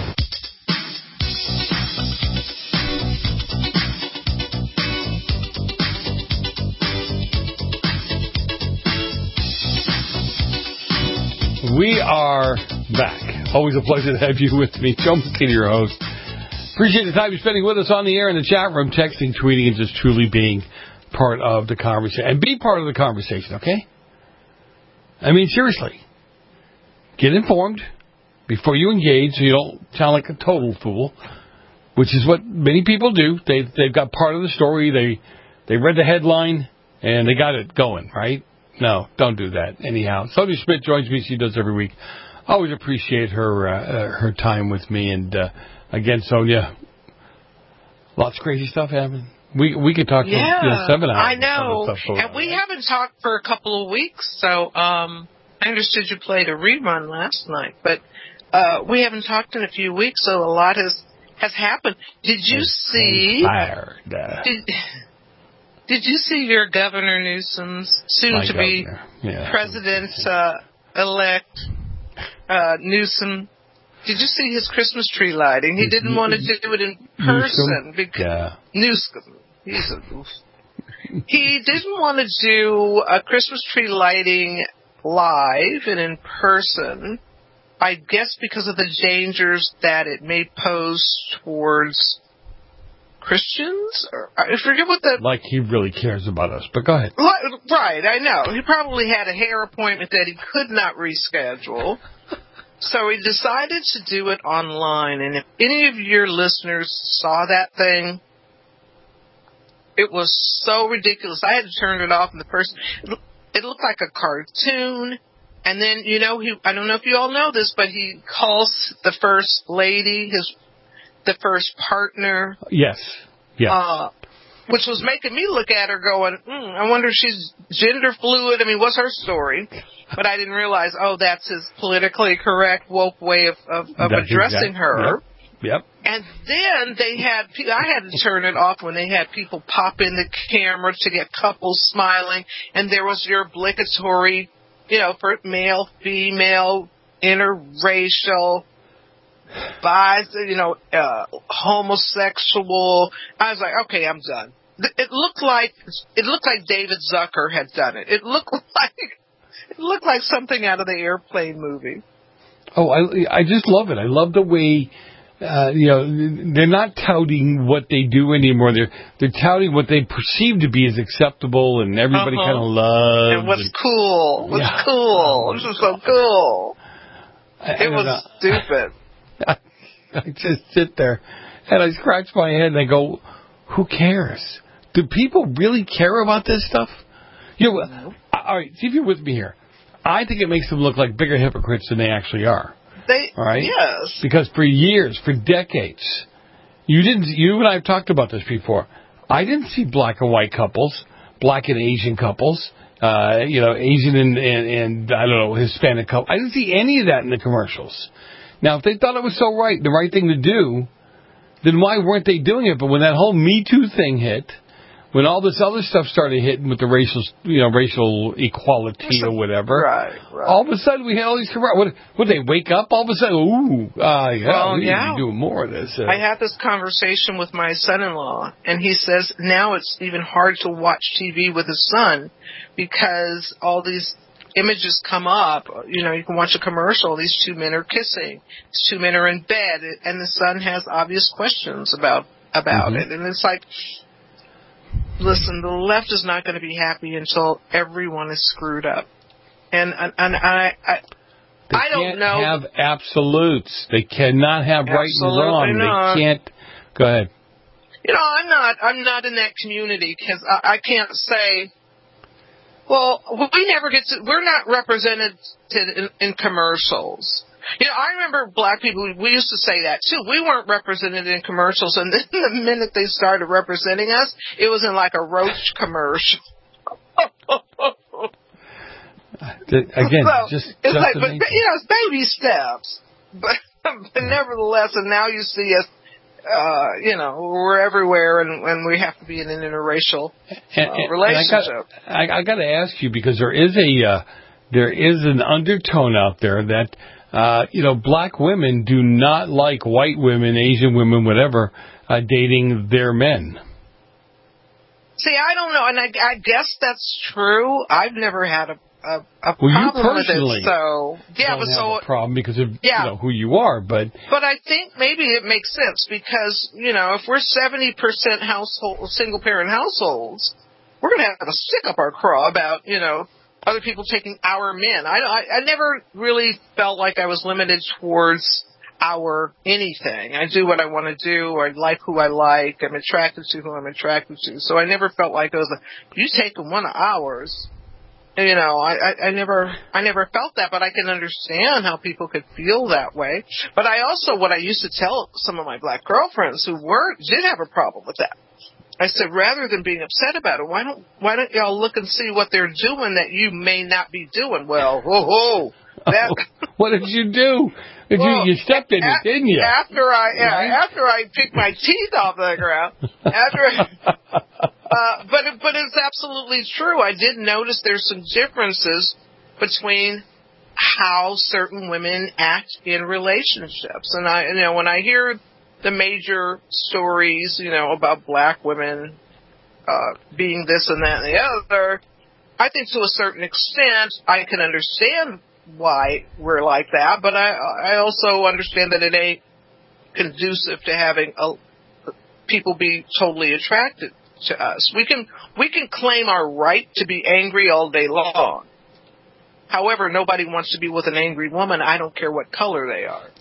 Speaker 2: We are back. Always a pleasure to have you with me. Joe McKinney, your host. Appreciate the time you're spending with us on the air in the chat room, texting, tweeting, and just truly being part of the conversation. And be part of the conversation, okay? I mean, seriously. Get informed before you engage so you don't sound like a total fool, which is what many people do. They, they've got part of the story. They, they read the headline, and they got it going, right? No, don't do that. Anyhow, Sonia Schmidt joins me. She does every week. Always appreciate her uh, uh, her time with me. And uh, again, Sonia, lots of crazy stuff happening. We we could talk
Speaker 6: yeah,
Speaker 2: for you know, seven hours.
Speaker 6: I know, and
Speaker 2: on,
Speaker 6: we
Speaker 2: right?
Speaker 6: haven't talked for a couple of weeks. So um, I understood you played a rerun last night, but uh, we haven't talked in a few weeks. So a lot has has happened. Did you it's see?
Speaker 2: Fired. Uh,
Speaker 6: did, Did you see your Governor Newsom's soon-to-be
Speaker 2: yeah.
Speaker 6: President-elect uh, Newsom? Did you see his Christmas tree lighting? He didn't want to do it in person.
Speaker 2: Newsom? Yeah.
Speaker 6: Newsom. He's a, he didn't want to do a Christmas tree lighting live and in person, I guess because of the dangers that it may pose towards Christians? Or, I forget what the...
Speaker 2: Like he really cares about us, but go ahead.
Speaker 6: Right, I know. He probably had a hair appointment that he could not reschedule. So he decided to do it online. And if any of your listeners saw that thing, it was so ridiculous. I had to turn it off in the first... It looked like a cartoon. And then, you know, he I don't know if you all know this, but he calls the first lady his... the first partner.
Speaker 2: Yes. Yeah.
Speaker 6: Uh, which was making me look at her going, mm, I wonder if she's gender fluid. I mean, what's her story? But I didn't realize, oh, that's his politically correct, woke way of, of, of addressing
Speaker 2: exactly.
Speaker 6: her.
Speaker 2: Yep. Yep.
Speaker 6: And then they had, I had to turn it off when they had people pop in the camera to get couples smiling. And there was your obligatory, you know, for male, female, interracial, Bi, you know, uh, homosexual. I was like, okay, I'm done. It looked like it looked like David Zucker had done it. It looked like it looked like something out of the Airplane movie.
Speaker 2: Oh, I I just love it. I love the way uh, you know, they're not touting what they do anymore. They're they're touting what they perceive to be as acceptable, and everybody
Speaker 6: uh-huh.
Speaker 2: kind of loves.
Speaker 6: And what's and, cool? What's
Speaker 2: yeah.
Speaker 6: cool? This is so cool.
Speaker 2: I,
Speaker 6: it I was know. stupid.
Speaker 2: I, I just sit there and I scratch my head and I go, "Who cares? Do people really care about this stuff?" You know, no. All right, see if you're with me here. I think it makes them look like bigger hypocrites than they actually are.
Speaker 6: They,
Speaker 2: all right?
Speaker 6: Yes.
Speaker 2: Because for years, for decades, you didn't. You and I have talked about this before. I didn't see black and white couples, black and Asian couples, uh, you know, Asian and, and, and I don't know, Hispanic couples. I didn't see any of that in the commercials. Now, if they thought it was so right, the right thing to do, then why weren't they doing it? But when that whole Me Too thing hit, when all this other stuff started hitting with the racial, you know, racial equality or whatever,
Speaker 6: right, right.
Speaker 2: all of a sudden we had all these commercials. What, what, they wake up all of a sudden? Ooh, uh, yeah,
Speaker 6: well,
Speaker 2: we
Speaker 6: yeah.
Speaker 2: need to be doing more of this. Uh,
Speaker 6: I had this conversation with my son-in-law, and he says now it's even hard to watch T V with his son because all these images come up. You know, you can watch a commercial. These two men are kissing. These two men are in bed, and the son has obvious questions about about mm-hmm. it, and it's like. Listen, the left is not going to be happy until everyone is screwed up, and and, and I I,
Speaker 2: they
Speaker 6: I don't
Speaker 2: can't
Speaker 6: know.
Speaker 2: Have absolutes. They cannot have
Speaker 6: Absolutely
Speaker 2: right and wrong.
Speaker 6: Not.
Speaker 2: They can't. Go ahead.
Speaker 6: You know, I'm not. I'm not in that community because I, I can't say. Well, we never get to. We're not represented in, in commercials. You know, I remember black people, we used to say that, too. We weren't represented in commercials, and then the minute they started representing us, it was in like a Roach commercial.
Speaker 2: Again,
Speaker 6: so,
Speaker 2: just,
Speaker 6: it's
Speaker 2: just
Speaker 6: like, but,
Speaker 2: amazing.
Speaker 6: you know, it's baby steps. But, but nevertheless, and now you see us, uh, you know, we're everywhere, and, and we have to be in an interracial uh,
Speaker 2: and, and,
Speaker 6: relationship.
Speaker 2: And I got, I, I got to ask you, because there is a, uh, there is an undertone out there that, Uh, you know, black women do not like white women, Asian women, whatever, uh, dating their men.
Speaker 6: See, I don't know, and I, I guess that's true. I've never had a, a, a
Speaker 2: well,
Speaker 6: problem with it, so yeah,
Speaker 2: don't
Speaker 6: but
Speaker 2: have
Speaker 6: so
Speaker 2: a problem because of
Speaker 6: yeah.
Speaker 2: you know who you are, but
Speaker 6: but I think maybe it makes sense because you know if we're seventy percent household single parent households, we're going to have a stick up our craw about you know. Other people taking our men. I, I I never really felt like I was limited towards our anything. I do what I want to do. I like who I like. I'm attracted to who I'm attracted to. So I never felt like I was like, you taking one of ours. And, you know, I, I, I never I never felt that, but I can understand how people could feel that way. But I also, what I used to tell some of my black girlfriends who were did have a problem with that. I said, rather than being upset about it, why don't why don't y'all look and see what they're doing that you may not be doing? Well, whoa, whoa. That,
Speaker 2: what did you do? Did
Speaker 6: well,
Speaker 2: you, you stepped in
Speaker 6: a,
Speaker 2: it, didn't you?
Speaker 6: After I yeah,
Speaker 2: right?
Speaker 6: after I picked my teeth off the ground. After, uh, but it, but it's absolutely true. I did notice there's some differences between how certain women act in relationships, and I you know when I hear the major stories, you know, about black women uh, being this and that and the other, I think to a certain extent I can understand why we're like that, but I I also understand that it ain't conducive to having a, people be totally attracted to us. We can we can claim our right to be angry all day long. However, nobody wants to be with an angry woman. I don't care what color they are.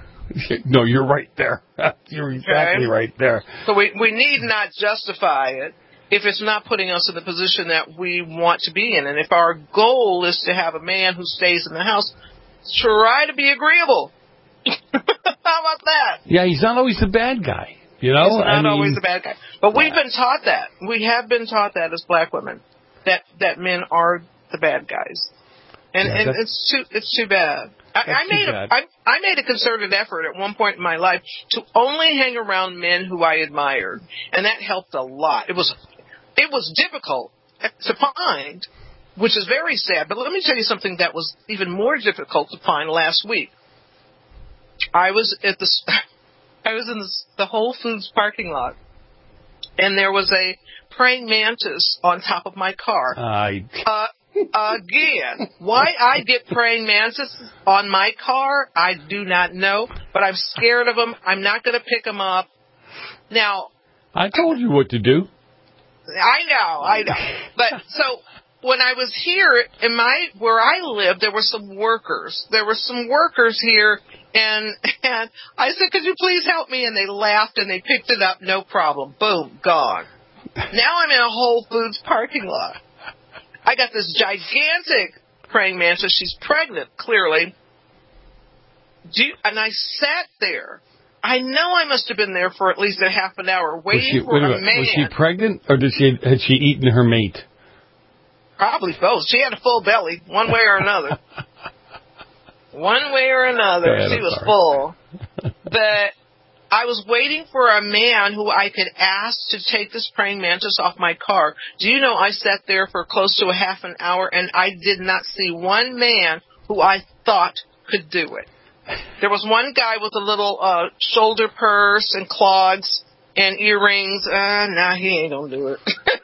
Speaker 2: No, you're right there. You're exactly
Speaker 6: okay.
Speaker 2: right there.
Speaker 6: So we we need not justify it if it's not putting us in the position that we want to be in. And if our goal is to have a man who stays in the house, try to be agreeable. How about that?
Speaker 2: Yeah, he's not always the bad guy. You know,
Speaker 6: he's not
Speaker 2: I mean,
Speaker 6: always the bad guy. But we've been taught that. We have been taught that as black women, that that men are the bad guys. And,
Speaker 2: yeah,
Speaker 6: and it's too it's too bad. I, I made a I, I made a concerted effort at one point in my life to only hang around men who I admired, and that helped a lot. It was it was difficult to find, which is very sad. But let me tell you something that was even more difficult to find last week. I was at the I was in the, the Whole Foods parking lot, and there was a praying mantis on top of my car.
Speaker 2: I...
Speaker 6: Uh, Again, why I get praying mantis on my car, I do not know, but I'm scared of them. I'm not going to pick them up. Now,
Speaker 2: I told you what to do.
Speaker 6: I know, I know. But so when I was here in my where I lived, there were some workers. There were some workers here, and and I said, "Could you please help me?" And they laughed and they picked it up, no problem. Boom, gone. Now I'm in a Whole Foods parking lot. I got this gigantic praying mantis. She's pregnant, clearly. Do you, and I sat there. I know I must have been there for at least a half an hour waiting
Speaker 2: she,
Speaker 6: for a,
Speaker 2: a
Speaker 6: man.
Speaker 2: Was she pregnant, or did she had she eaten her mate?
Speaker 6: Probably both. She had a full belly, one way or another. One way or another,
Speaker 2: Bad,
Speaker 6: she was
Speaker 2: sorry.
Speaker 6: full. But I was waiting for a man who I could ask to take this praying mantis off my car. Do you know I sat there for close to a half an hour, and I did not see one man who I thought could do it. There was one guy with a little uh, shoulder purse and clogs and earrings. Uh, nah, he ain't gonna do it.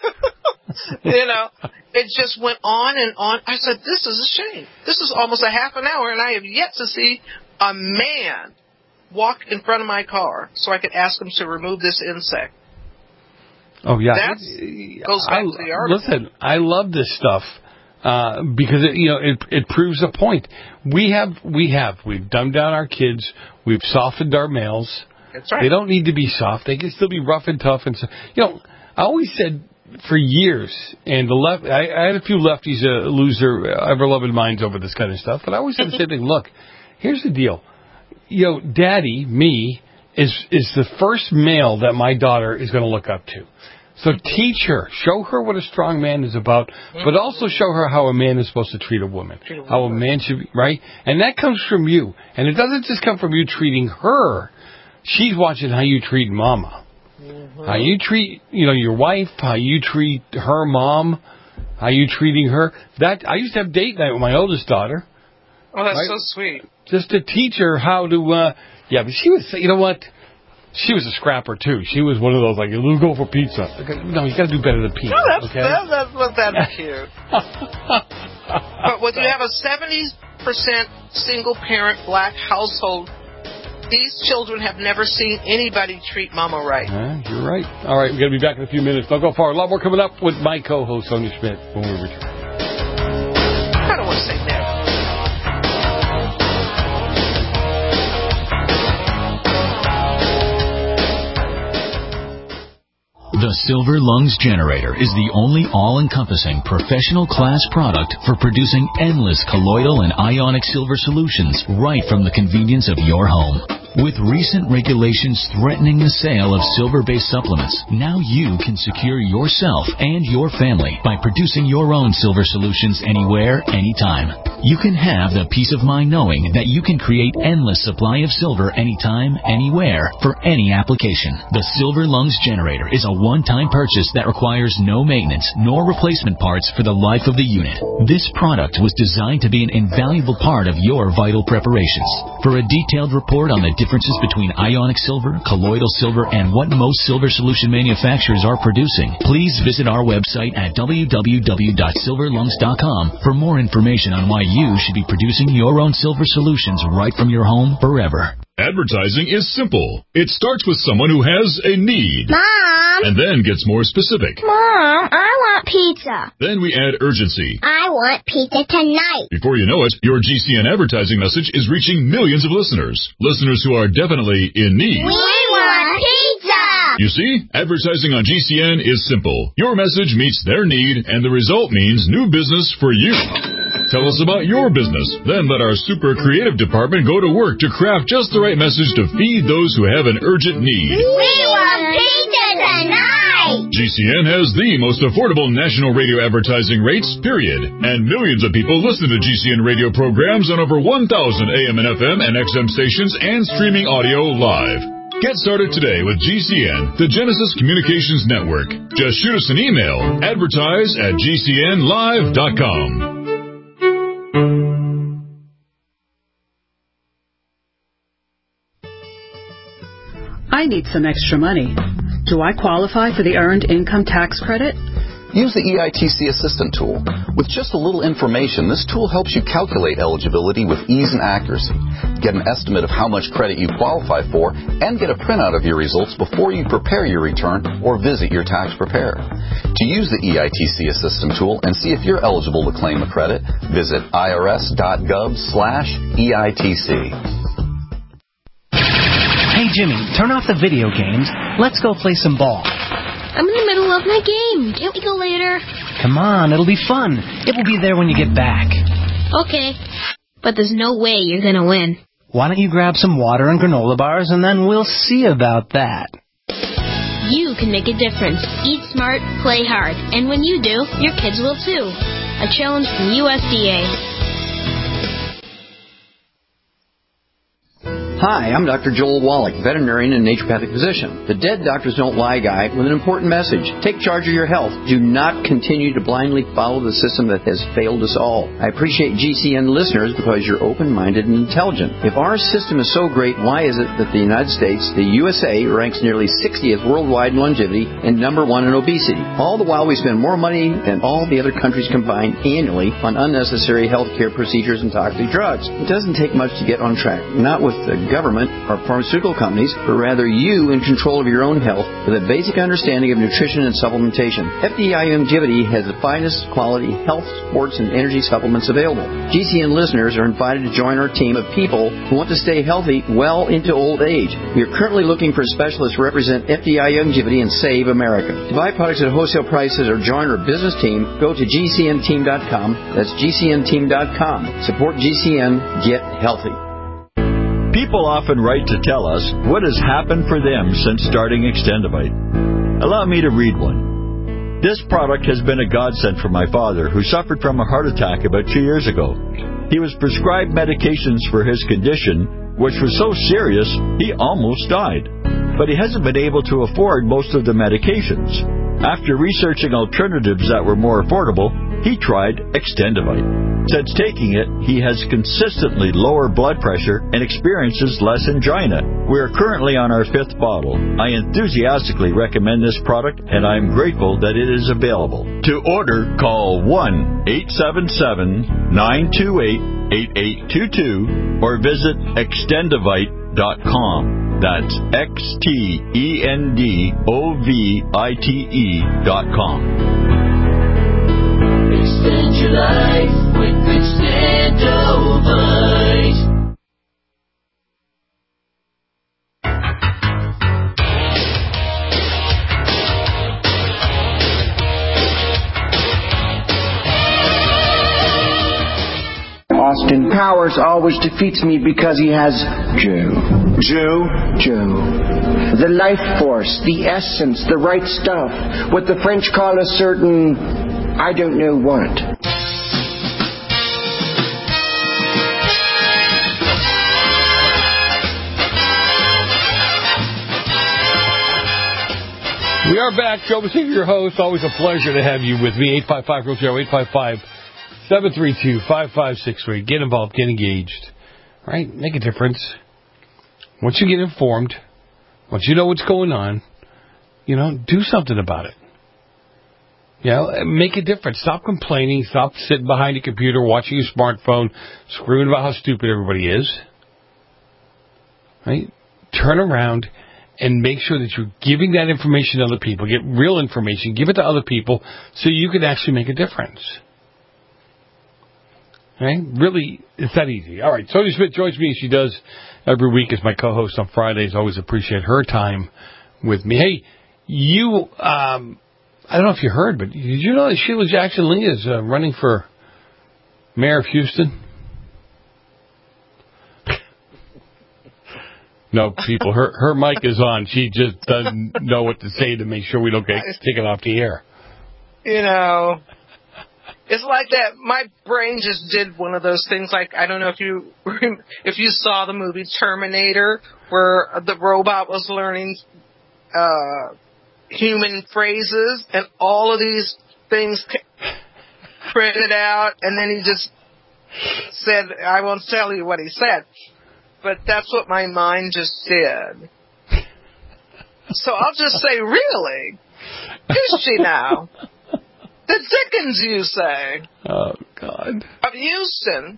Speaker 6: You know, it just went on and on. I said, this is a shame. This is almost a half an hour, and I have yet to see a man walk in front of my car so I could ask him to remove this insect.
Speaker 2: Oh, yeah.
Speaker 6: That goes back
Speaker 2: I,
Speaker 6: to the article.
Speaker 2: Listen, I love this stuff. Uh, because it, you know it it proves a point. We have we have we've dumbed down our kids. We've softened our males.
Speaker 6: That's right.
Speaker 2: They don't need to be soft. They can still be rough and tough. And so, you know, I always said for years, and the left. I, I had a few lefties uh, lose their ever loving minds over this kind of stuff. But I always said the same thing. Look, here's the deal. You know, Daddy, me, is is the first male that my daughter is going to look up to. So teach her, show her what a strong man is about, but also show her how a man is supposed to treat a woman, how a man should be, right? And that comes from you. And it doesn't just come from you treating her. She's watching how you treat mama, mm-hmm. how you treat, you know, your wife, how you treat her mom, how you treating her. That I used to have date night with my oldest daughter.
Speaker 6: Oh, that's
Speaker 2: right?
Speaker 6: so sweet.
Speaker 2: Just to teach her how to, uh, yeah, but she was, you know what? She was a scrapper, too. She was one of those, like, let's go for pizza. No, you got to do better than pizza,
Speaker 6: No, that's,
Speaker 2: okay?
Speaker 6: that, that's, that's cute. But when you have a seventy percent single-parent black household, these children have never seen anybody treat mama right.
Speaker 2: Yeah, you're right. All right, we're going to be back in a few minutes. Don't go far. A lot more coming up with my co-host, Sonia Schmidt, when we return.
Speaker 6: I don't want to say never.
Speaker 10: The Silver Lungs Generator is the only all-encompassing professional class product for producing endless colloidal and ionic silver solutions right from the convenience of your home. With recent regulations threatening the sale of silver-based supplements, now you can secure yourself and your family by producing your own silver solutions anywhere, anytime. You can have the peace of mind knowing that you can create endless supply of silver anytime, anywhere, for any application. The Silver Lungs Generator is a one-time purchase that requires no maintenance nor replacement parts for the life of the unit. This product was designed to be an invaluable part of your vital preparations. For a detailed report on the differences between ionic silver, colloidal silver, and what most silver solution manufacturers are producing, please visit our website at w w w dot silver lungs dot com for more information on why you should be producing your own silver solutions right from your home forever.
Speaker 13: Advertising is simple. It starts with someone who has a need.
Speaker 19: Mom!
Speaker 13: And then gets more specific.
Speaker 19: Mom, I want pizza.
Speaker 13: Then we add urgency.
Speaker 19: I want pizza tonight.
Speaker 13: Before you know it, your G C N advertising message is reaching millions of listeners. Listeners who are definitely in need.
Speaker 19: We want pizza!
Speaker 13: You see, advertising on G C N is simple. Your message meets their need, and the result means new business for you. Tell us about your business. Then let our super creative department go to work to craft just the right message to feed those who have an urgent need.
Speaker 19: We want pizza tonight!
Speaker 13: G C N has the most affordable national radio advertising rates, period. And millions of people listen to G C N radio programs on over one thousand A M and F M and X M stations and streaming audio live. Get started today with G C N, the Genesis Communications Network. Just shoot us an email, advertise at g c n live dot com.
Speaker 20: I need some extra money. Do I qualify for the Earned Income Tax Credit? Use the E I T C Assistant tool. With just a little information, this tool helps you calculate eligibility with ease and accuracy. Get an estimate of how much credit you qualify for and get a printout of your results before you prepare your return or visit your tax preparer. To use the E I T C Assistant tool and see if you're eligible to claim a credit, visit irs.gov slash EITC.
Speaker 21: Hey, Jimmy, turn off the video games. Let's go play some ball.
Speaker 15: I'm in the middle of my game. Can't we go later?
Speaker 21: Come on, it'll be fun. It will be there when you get back.
Speaker 15: Okay. But there's no way you're going to win.
Speaker 21: Why don't you grab some water and granola bars, and then we'll see about that.
Speaker 15: You can make a difference. Eat smart, play hard. And when you do, your kids will too. A challenge from U S D A.
Speaker 22: Hi, I'm Doctor Joel Wallach, veterinarian and naturopathic physician. The Dead Doctors Don't Lie guy with an important message. Take charge of your health. Do not continue to blindly follow the system that has failed us all. I appreciate G C N listeners because you're open-minded and intelligent. If our system is so great, why is it that the United States, the U S A, ranks nearly sixtieth worldwide in longevity and number one in obesity? All the while we spend more money than all the other countries combined annually on unnecessary health care procedures and toxic drugs. It doesn't take much to get on track. Not with the government or pharmaceutical companies, but rather you in control of your own health with a basic understanding of nutrition and supplementation. F D I Longevity has the finest quality health, sports, and energy supplements available. G C N listeners are invited to join our team of people who want to stay healthy well into old age. We are currently looking for specialists to represent F D I Longevity and Save America. To buy products at wholesale prices or join our business team, go to G C N team dot com. That's G C N team dot com. Support G C N. Get healthy.
Speaker 23: People often write to tell us what has happened for them since starting Extendivite. Allow me to read one. This product has been a godsend for my father, who suffered from a heart attack about two years ago. He was prescribed medications for his condition, which was so serious he almost died. But he hasn't been able to afford most of the medications. After researching alternatives that were more affordable, he tried Extendivite. Since taking it, he has consistently lower blood pressure and experiences less angina. We are currently on our fifth bottle. I enthusiastically recommend this product, and I am grateful that it is available. To order, call one eight seven seven, nine two eight, eight eight two two or visit extendivite dot com. That's X T E N D O V I T E dot com.
Speaker 24: Extend your life with Extendivite.
Speaker 25: Austin Powers always defeats me because he has Joe. Joe? Joe. The life force, the essence, the right stuff. What the French call a certain, I don't know what.
Speaker 2: We are back. Joe Messina, your host. Always a pleasure to have you with me. eight five five, real Joe, eight five five, seven three two, five five six three. Get involved. Get engaged. Right? Make a difference. Once you get informed, once you know what's going on, you know, do something about it. You know, make a difference. Stop complaining. Stop sitting behind a computer, watching your smartphone, screaming about how stupid everybody is. Right? Turn around and make sure that you're giving that information to other people. Get real information. Give it to other people so you can actually make a difference. Okay? Really, it's that easy. All right, Sonia Smith joins me. She does every week as my co-host on Fridays. Always appreciate her time with me. Hey, you, um, I don't know if you heard, but did you know that Sheila Jackson Lee is uh, running for mayor of Houston? No, people, her her mic is on. She just doesn't know what to say to make sure we don't get taken off the air.
Speaker 6: You know, it's like that. My brain just did one of those things. Like, I don't know if you if you saw the movie Terminator, where the robot was learning uh, human phrases, and all of these things printed out, and then he just said, "I won't tell you what he said." But that's what my mind just did. So I'll just say, really? Is she now? The Dickens, you say?
Speaker 2: Oh, God.
Speaker 6: Of Houston.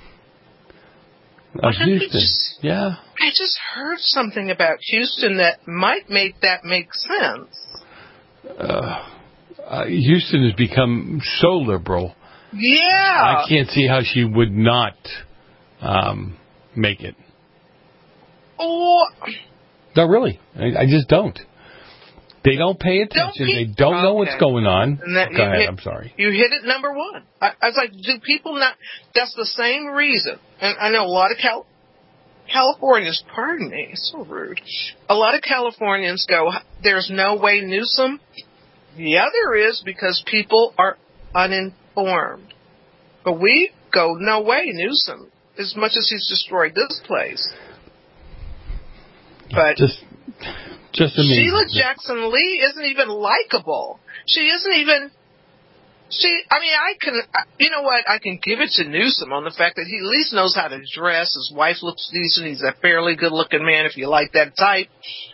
Speaker 2: Of Houston,
Speaker 6: just,
Speaker 2: yeah.
Speaker 6: I just heard something about Houston that might make that make sense.
Speaker 2: Uh, uh, Houston has become so liberal.
Speaker 6: Yeah.
Speaker 2: I can't see how she would not um, make it.
Speaker 6: Oh.
Speaker 2: No, really. I, I just don't. They don't pay attention.
Speaker 6: Don't pe-
Speaker 2: they don't know
Speaker 6: okay.
Speaker 2: what's going on.
Speaker 6: And that,
Speaker 2: Go ahead.
Speaker 6: hit,
Speaker 2: I'm sorry.
Speaker 6: You hit it number one. I, I was like, do people not... That's the same reason. And I know a lot of Cal, Californians... Pardon me. So rude. A lot of Californians go, there's no way Newsom... Yeah, there is, because people are uninformed. But we go, no way Newsom. As much as he's destroyed this place. But...
Speaker 2: Just... Just amazing.
Speaker 6: Sheila Jackson Lee isn't even likable. She isn't even. She. I mean, I can. You know what? I can give it to Newsom on the fact that he at least knows how to dress. His wife looks decent. He's a fairly good-looking man if you like that type.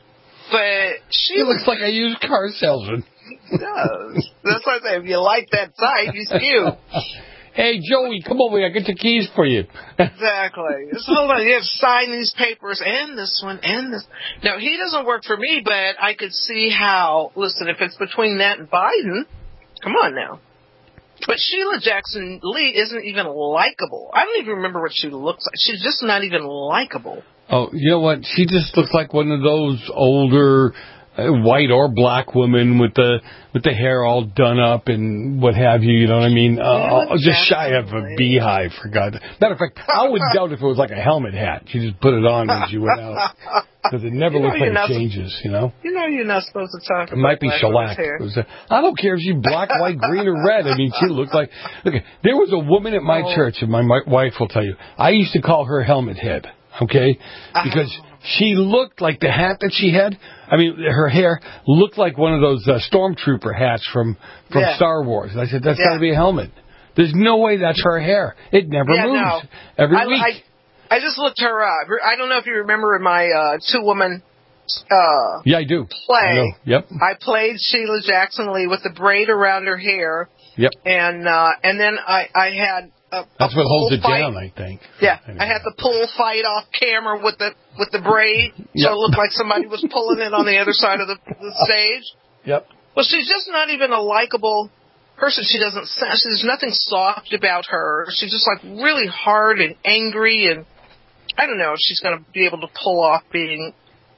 Speaker 6: But she
Speaker 2: he looks like a used car salesman.
Speaker 6: He does. That's what I say. If you like that type, he's cute.
Speaker 2: Hey, Joey, come over here. I get the keys for you.
Speaker 6: Exactly. So hold on. You have to sign these papers and this one and this. Now, he doesn't work for me, but I could see how, listen, if it's between that and Biden, come on now. But Sheila Jackson Lee isn't even likable. I don't even remember what she looks like. She's just not even likable.
Speaker 2: Oh, you know what? She just looks like one of those older... Uh, white or black women with the with the hair all done up and what have you, you know what I mean? Uh, yeah, just shy of a beehive, for God. Matter of fact, I would doubt if it was like a helmet hat. She just put it on when she went out. Because it never you looks like it changes, you know?
Speaker 6: You know you're not supposed to talk
Speaker 2: it
Speaker 6: about
Speaker 2: might be shellac. It was a, I don't care if she's black, white, green, or red. I mean, she looked like... Look, there was a woman at my oh. church, and my, my wife will tell you, I used to call her Helmet Head, okay? Because... Uh-huh. She looked like the hat that she had. I mean, her hair looked like one of those uh, stormtrooper hats from, from yeah. Star Wars. And I said, that's yeah. got to be a helmet. There's no way that's her hair. It never
Speaker 6: yeah,
Speaker 2: moves.
Speaker 6: No.
Speaker 2: Every
Speaker 6: I,
Speaker 2: week.
Speaker 6: I, I just looked her up. I don't know if you remember my uh, two-woman uh,
Speaker 2: yeah, I do.
Speaker 6: play.
Speaker 2: I know. Yep.
Speaker 6: I played Sheila Jackson Lee with the braid around her hair.
Speaker 2: Yep.
Speaker 6: And uh, and then I, I had... A,
Speaker 2: That's
Speaker 6: a
Speaker 2: what holds it
Speaker 6: fight.
Speaker 2: down, I think.
Speaker 6: Yeah,
Speaker 2: anyway.
Speaker 6: I had the pull fight off camera with the with the braid, so
Speaker 2: yep.
Speaker 6: it looked like somebody was pulling it on the other side of the, the stage.
Speaker 2: Yep.
Speaker 6: Well, she's just not even a likable person. She doesn't. There's nothing soft about her. She's just like really hard and angry, and I don't know if she's going to be able to pull off being.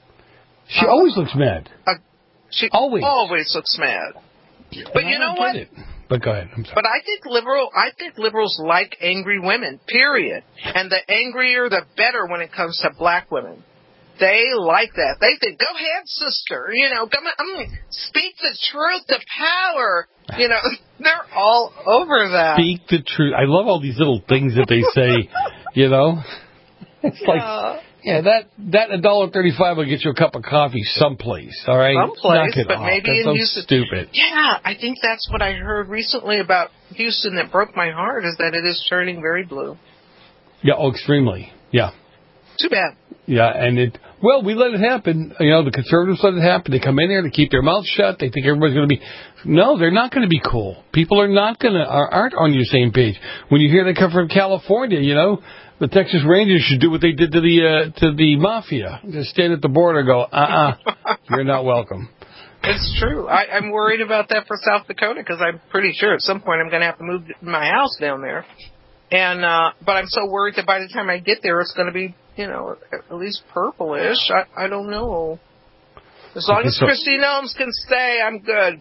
Speaker 2: She
Speaker 6: uh,
Speaker 2: always looks mad.
Speaker 6: Uh, she
Speaker 2: always
Speaker 6: always looks mad. But
Speaker 2: and
Speaker 6: you know what?
Speaker 2: It. But go ahead. I'm sorry.
Speaker 6: But I think liberal. I think liberals like angry women. Period. And the angrier, the better when it comes to black women. They like that. They think, "Go ahead, sister. You know, come on. I mean, speak the truth to power." You know, they're all over that.
Speaker 2: Speak the truth. I love all these little things that they say. You know, it's
Speaker 6: yeah.
Speaker 2: like. Yeah, that that a dollar thirty-five will get you a cup of coffee someplace. All right,
Speaker 6: someplace, but
Speaker 2: off.
Speaker 6: maybe
Speaker 2: that's
Speaker 6: in
Speaker 2: so
Speaker 6: Houston.
Speaker 2: Stupid.
Speaker 6: Yeah, I think that's what I heard recently about Houston that broke my heart is that it is turning very blue.
Speaker 2: Yeah, oh, extremely. Yeah.
Speaker 6: Too bad.
Speaker 2: Yeah, and it. Well, we let it happen. You know, the conservatives let it happen. They come in there, they keep their mouths shut. They think everybody's going to be. No, they're not going to be cool. People are not going to aren't on your same page. When you hear they come from California, you know. The Texas Rangers should do what they did to the uh, to the mafia. Just stand at the border and go, uh-uh, you're not welcome.
Speaker 6: It's true. I, I'm worried about that for South Dakota because I'm pretty sure at some point I'm going to have to move my house down there. And uh, but I'm so worried that by the time I get there, it's going to be, you know, at least purplish. I, I don't know. As long as Kristi Noem can stay, I'm good.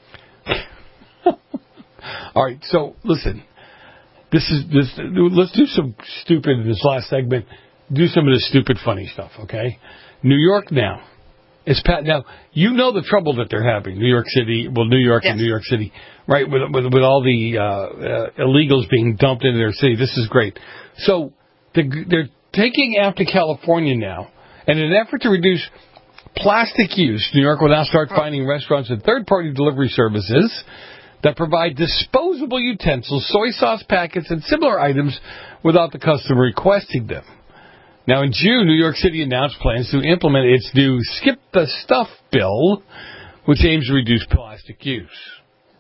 Speaker 2: All right. So listen. This is this. Let's do some stupid in this last segment. Do some of this stupid, funny stuff, okay? New York now. It's Pat. Now you know the trouble that they're having. New York City, well, New York yes. and New York City, right? With with, with all the uh, uh, illegals being dumped into their city. This is great. So they're, they're taking after California now, and in an effort to reduce plastic use, New York will now start finding restaurants and third-party delivery services that provide disposable utensils, soy sauce packets, and similar items without the customer requesting them. Now, in June, New York City announced plans to implement its new Skip the Stuff bill, which aims to reduce plastic use.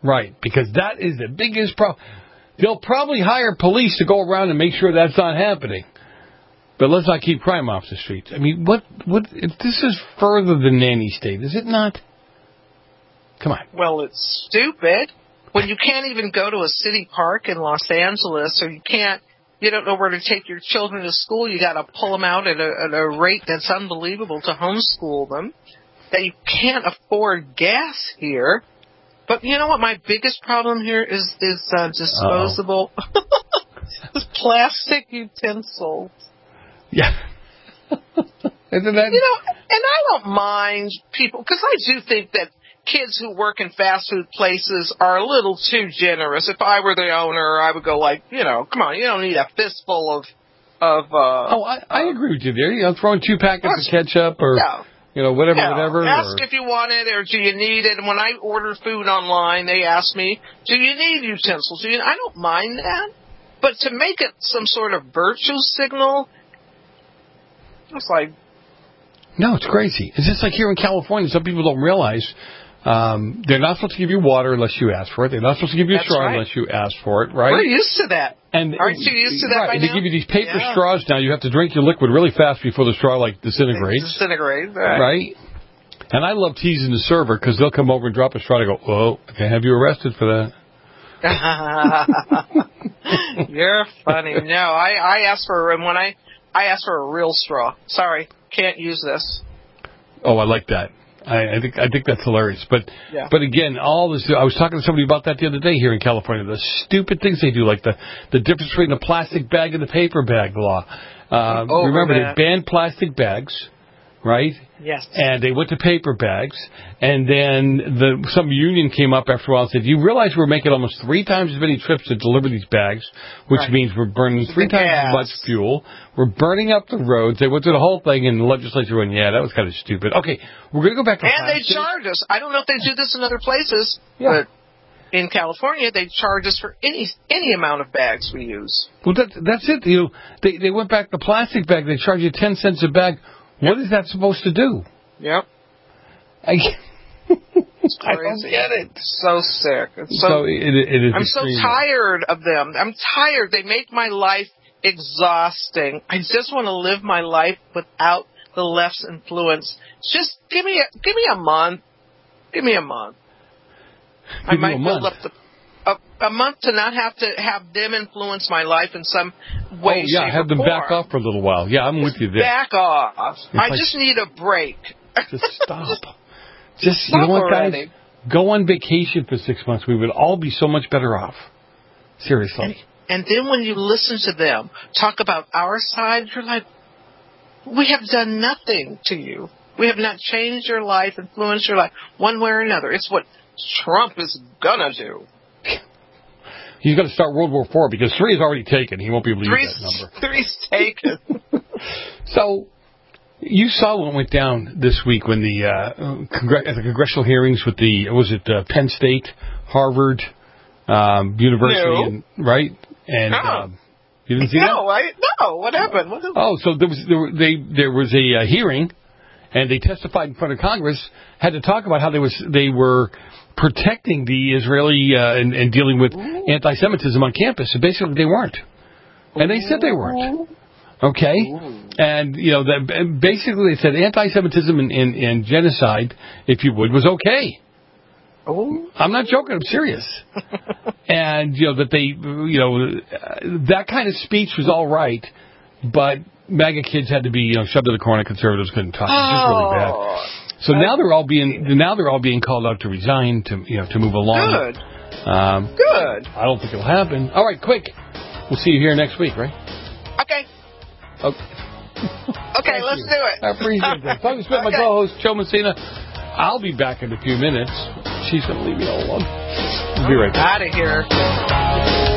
Speaker 2: Right, because that is the biggest problem. They'll probably hire police to go around and make sure that's not happening. But let's not keep crime off the streets. I mean, what? What? If this is further than nanny state, is it not? Come on.
Speaker 6: Well, it's stupid. When you can't even go to a city park in Los Angeles, or you can't, you don't know where to take your children to school, you got to pull them out at a, at a rate that's unbelievable to homeschool them. That you can't afford gas here. But you know what? My biggest problem here is is uh, disposable plastic utensils.
Speaker 2: Yeah. Isn't that?
Speaker 6: You know, and I don't mind people, because I do think that kids who work in fast food places are a little too generous. If I were the owner, I would go like, you know, come on, you don't need a fistful of, of, uh.
Speaker 2: Oh, I, I agree with you there. You know, throwing two packets of ketchup or,
Speaker 6: yeah.
Speaker 2: you know, whatever,
Speaker 6: yeah.
Speaker 2: whatever.
Speaker 6: Ask
Speaker 2: or...
Speaker 6: if you want it or do you need it. And when I order food online, they ask me, do you need utensils? Do you? I don't mind that. But to make it some sort of virtue signal, it's like.
Speaker 2: No, it's crazy. It's just like here in California, some people don't realize um, they're not supposed to give you water unless you ask for it. They're not supposed to give you a
Speaker 6: That's
Speaker 2: straw
Speaker 6: right.
Speaker 2: unless you ask for it, right?
Speaker 6: We're used to that.
Speaker 2: And
Speaker 6: Aren't you used to that
Speaker 2: right,
Speaker 6: by
Speaker 2: and they
Speaker 6: now?
Speaker 2: give you these paper
Speaker 6: Yeah.
Speaker 2: straws now. You have to drink your liquid really fast before the straw, like, disintegrates.
Speaker 6: Disintegrate, right.
Speaker 2: Right? And I love teasing the server because they'll come over and drop a straw and I go, whoa, I can't have you arrested for that.
Speaker 6: You're funny. No, I, I asked for, and when I, I asked for a real straw. Sorry, can't use this.
Speaker 2: Oh, I like that. I, I think I think that's hilarious. But
Speaker 6: Yeah.
Speaker 2: but again, all this. I was talking to somebody about that the other day here in California. The stupid things they do, like the the difference between a plastic bag and a paper bag law. Uh,
Speaker 6: Over
Speaker 2: remember,
Speaker 6: that.
Speaker 2: they banned plastic bags, right?
Speaker 6: Yes.
Speaker 2: And they went to paper bags, and then the some union came up after a while and said, "You realize we're making almost three times as many trips to deliver these bags, which
Speaker 6: Right.
Speaker 2: means we're burning three
Speaker 6: The
Speaker 2: times
Speaker 6: gas.
Speaker 2: as much fuel. We're burning up the roads." They went through the whole thing, and the legislature went, "Yeah, that was kind of stupid." Okay, we're going to go back to
Speaker 6: And they
Speaker 2: plastic.
Speaker 6: charge us. I don't know if they do this in other places,
Speaker 2: Yeah.
Speaker 6: but in California, they charge us for any any amount of bags we use.
Speaker 2: Well, that, that's it. You know, they they went back to plastic bag. They charge you ten cents a bag. What is that supposed to do?
Speaker 6: Yep.
Speaker 2: I,
Speaker 6: It's
Speaker 2: I
Speaker 6: crazy.
Speaker 2: don't get it.
Speaker 6: So sick. It's so,
Speaker 2: So it, it is.
Speaker 6: I'm so
Speaker 2: extreme.
Speaker 6: tired of them. I'm tired. They make my life exhausting. I just want to live my life without the left's influence. Just give me a, give me a month. Give me a month. I
Speaker 2: Give you
Speaker 6: might
Speaker 2: a
Speaker 6: build
Speaker 2: month.
Speaker 6: up the a, a month to not have to have them influence my life in some way.
Speaker 2: Oh, yeah,
Speaker 6: shape,
Speaker 2: have
Speaker 6: or
Speaker 2: them
Speaker 6: form.
Speaker 2: back off for a little while. Yeah, I'm with you there.
Speaker 6: Back off.
Speaker 2: It's
Speaker 6: I
Speaker 2: like-
Speaker 6: just need a break.
Speaker 2: Just stop. Just,
Speaker 6: Stop
Speaker 2: you know what, guys?
Speaker 6: already.
Speaker 2: Go on vacation for six months. We would all be so much better off. Seriously.
Speaker 6: And then when you listen to them talk about our side, you're like, we have done nothing to you. We have not changed your life, influenced your life, one way or another. It's what Trump is gonna do.
Speaker 2: He's going to start World War Four because three is already taken. He won't be able to use
Speaker 6: Three's,
Speaker 2: that number.
Speaker 6: three's taken.
Speaker 2: So, you saw what went down this week when the uh, congr- at the congressional hearings with the was it uh, Penn State, Harvard, um, University,
Speaker 6: No.
Speaker 2: and, right? And
Speaker 6: No.
Speaker 2: um, you didn't see
Speaker 6: no,
Speaker 2: that?
Speaker 6: I, no, what happened? What happened?
Speaker 2: Oh, so there was there, were, they there was a uh, hearing, and they testified in front of Congress. Had to talk about how they was they were protecting the Israeli uh, and, and dealing with anti-Semitism on campus. So basically, they weren't, and they said they weren't. Okay, and you know that basically they said anti-Semitism and, and, and genocide, if you would, was okay.
Speaker 6: Oh.
Speaker 2: I'm not joking. I'm serious. And you know that they, you know, that kind of speech was all right, but MAGA kids had to be, you know, shoved to the corner. Conservatives couldn't talk. It was just really bad. So now they're all being now they're all being called out to resign, to you know, to move along.
Speaker 6: Good.
Speaker 2: Um,
Speaker 6: Good.
Speaker 2: I don't think it'll happen. All right, quick. We'll see you here next week, right?
Speaker 6: Okay.
Speaker 2: Okay.
Speaker 6: Okay, let's do it.
Speaker 2: I appreciate that. Talking to my
Speaker 6: Okay.
Speaker 2: co-host, Joe Messina. I'll be back in a few minutes. She's going to leave me all alone. We'll be right back.
Speaker 6: Out of here.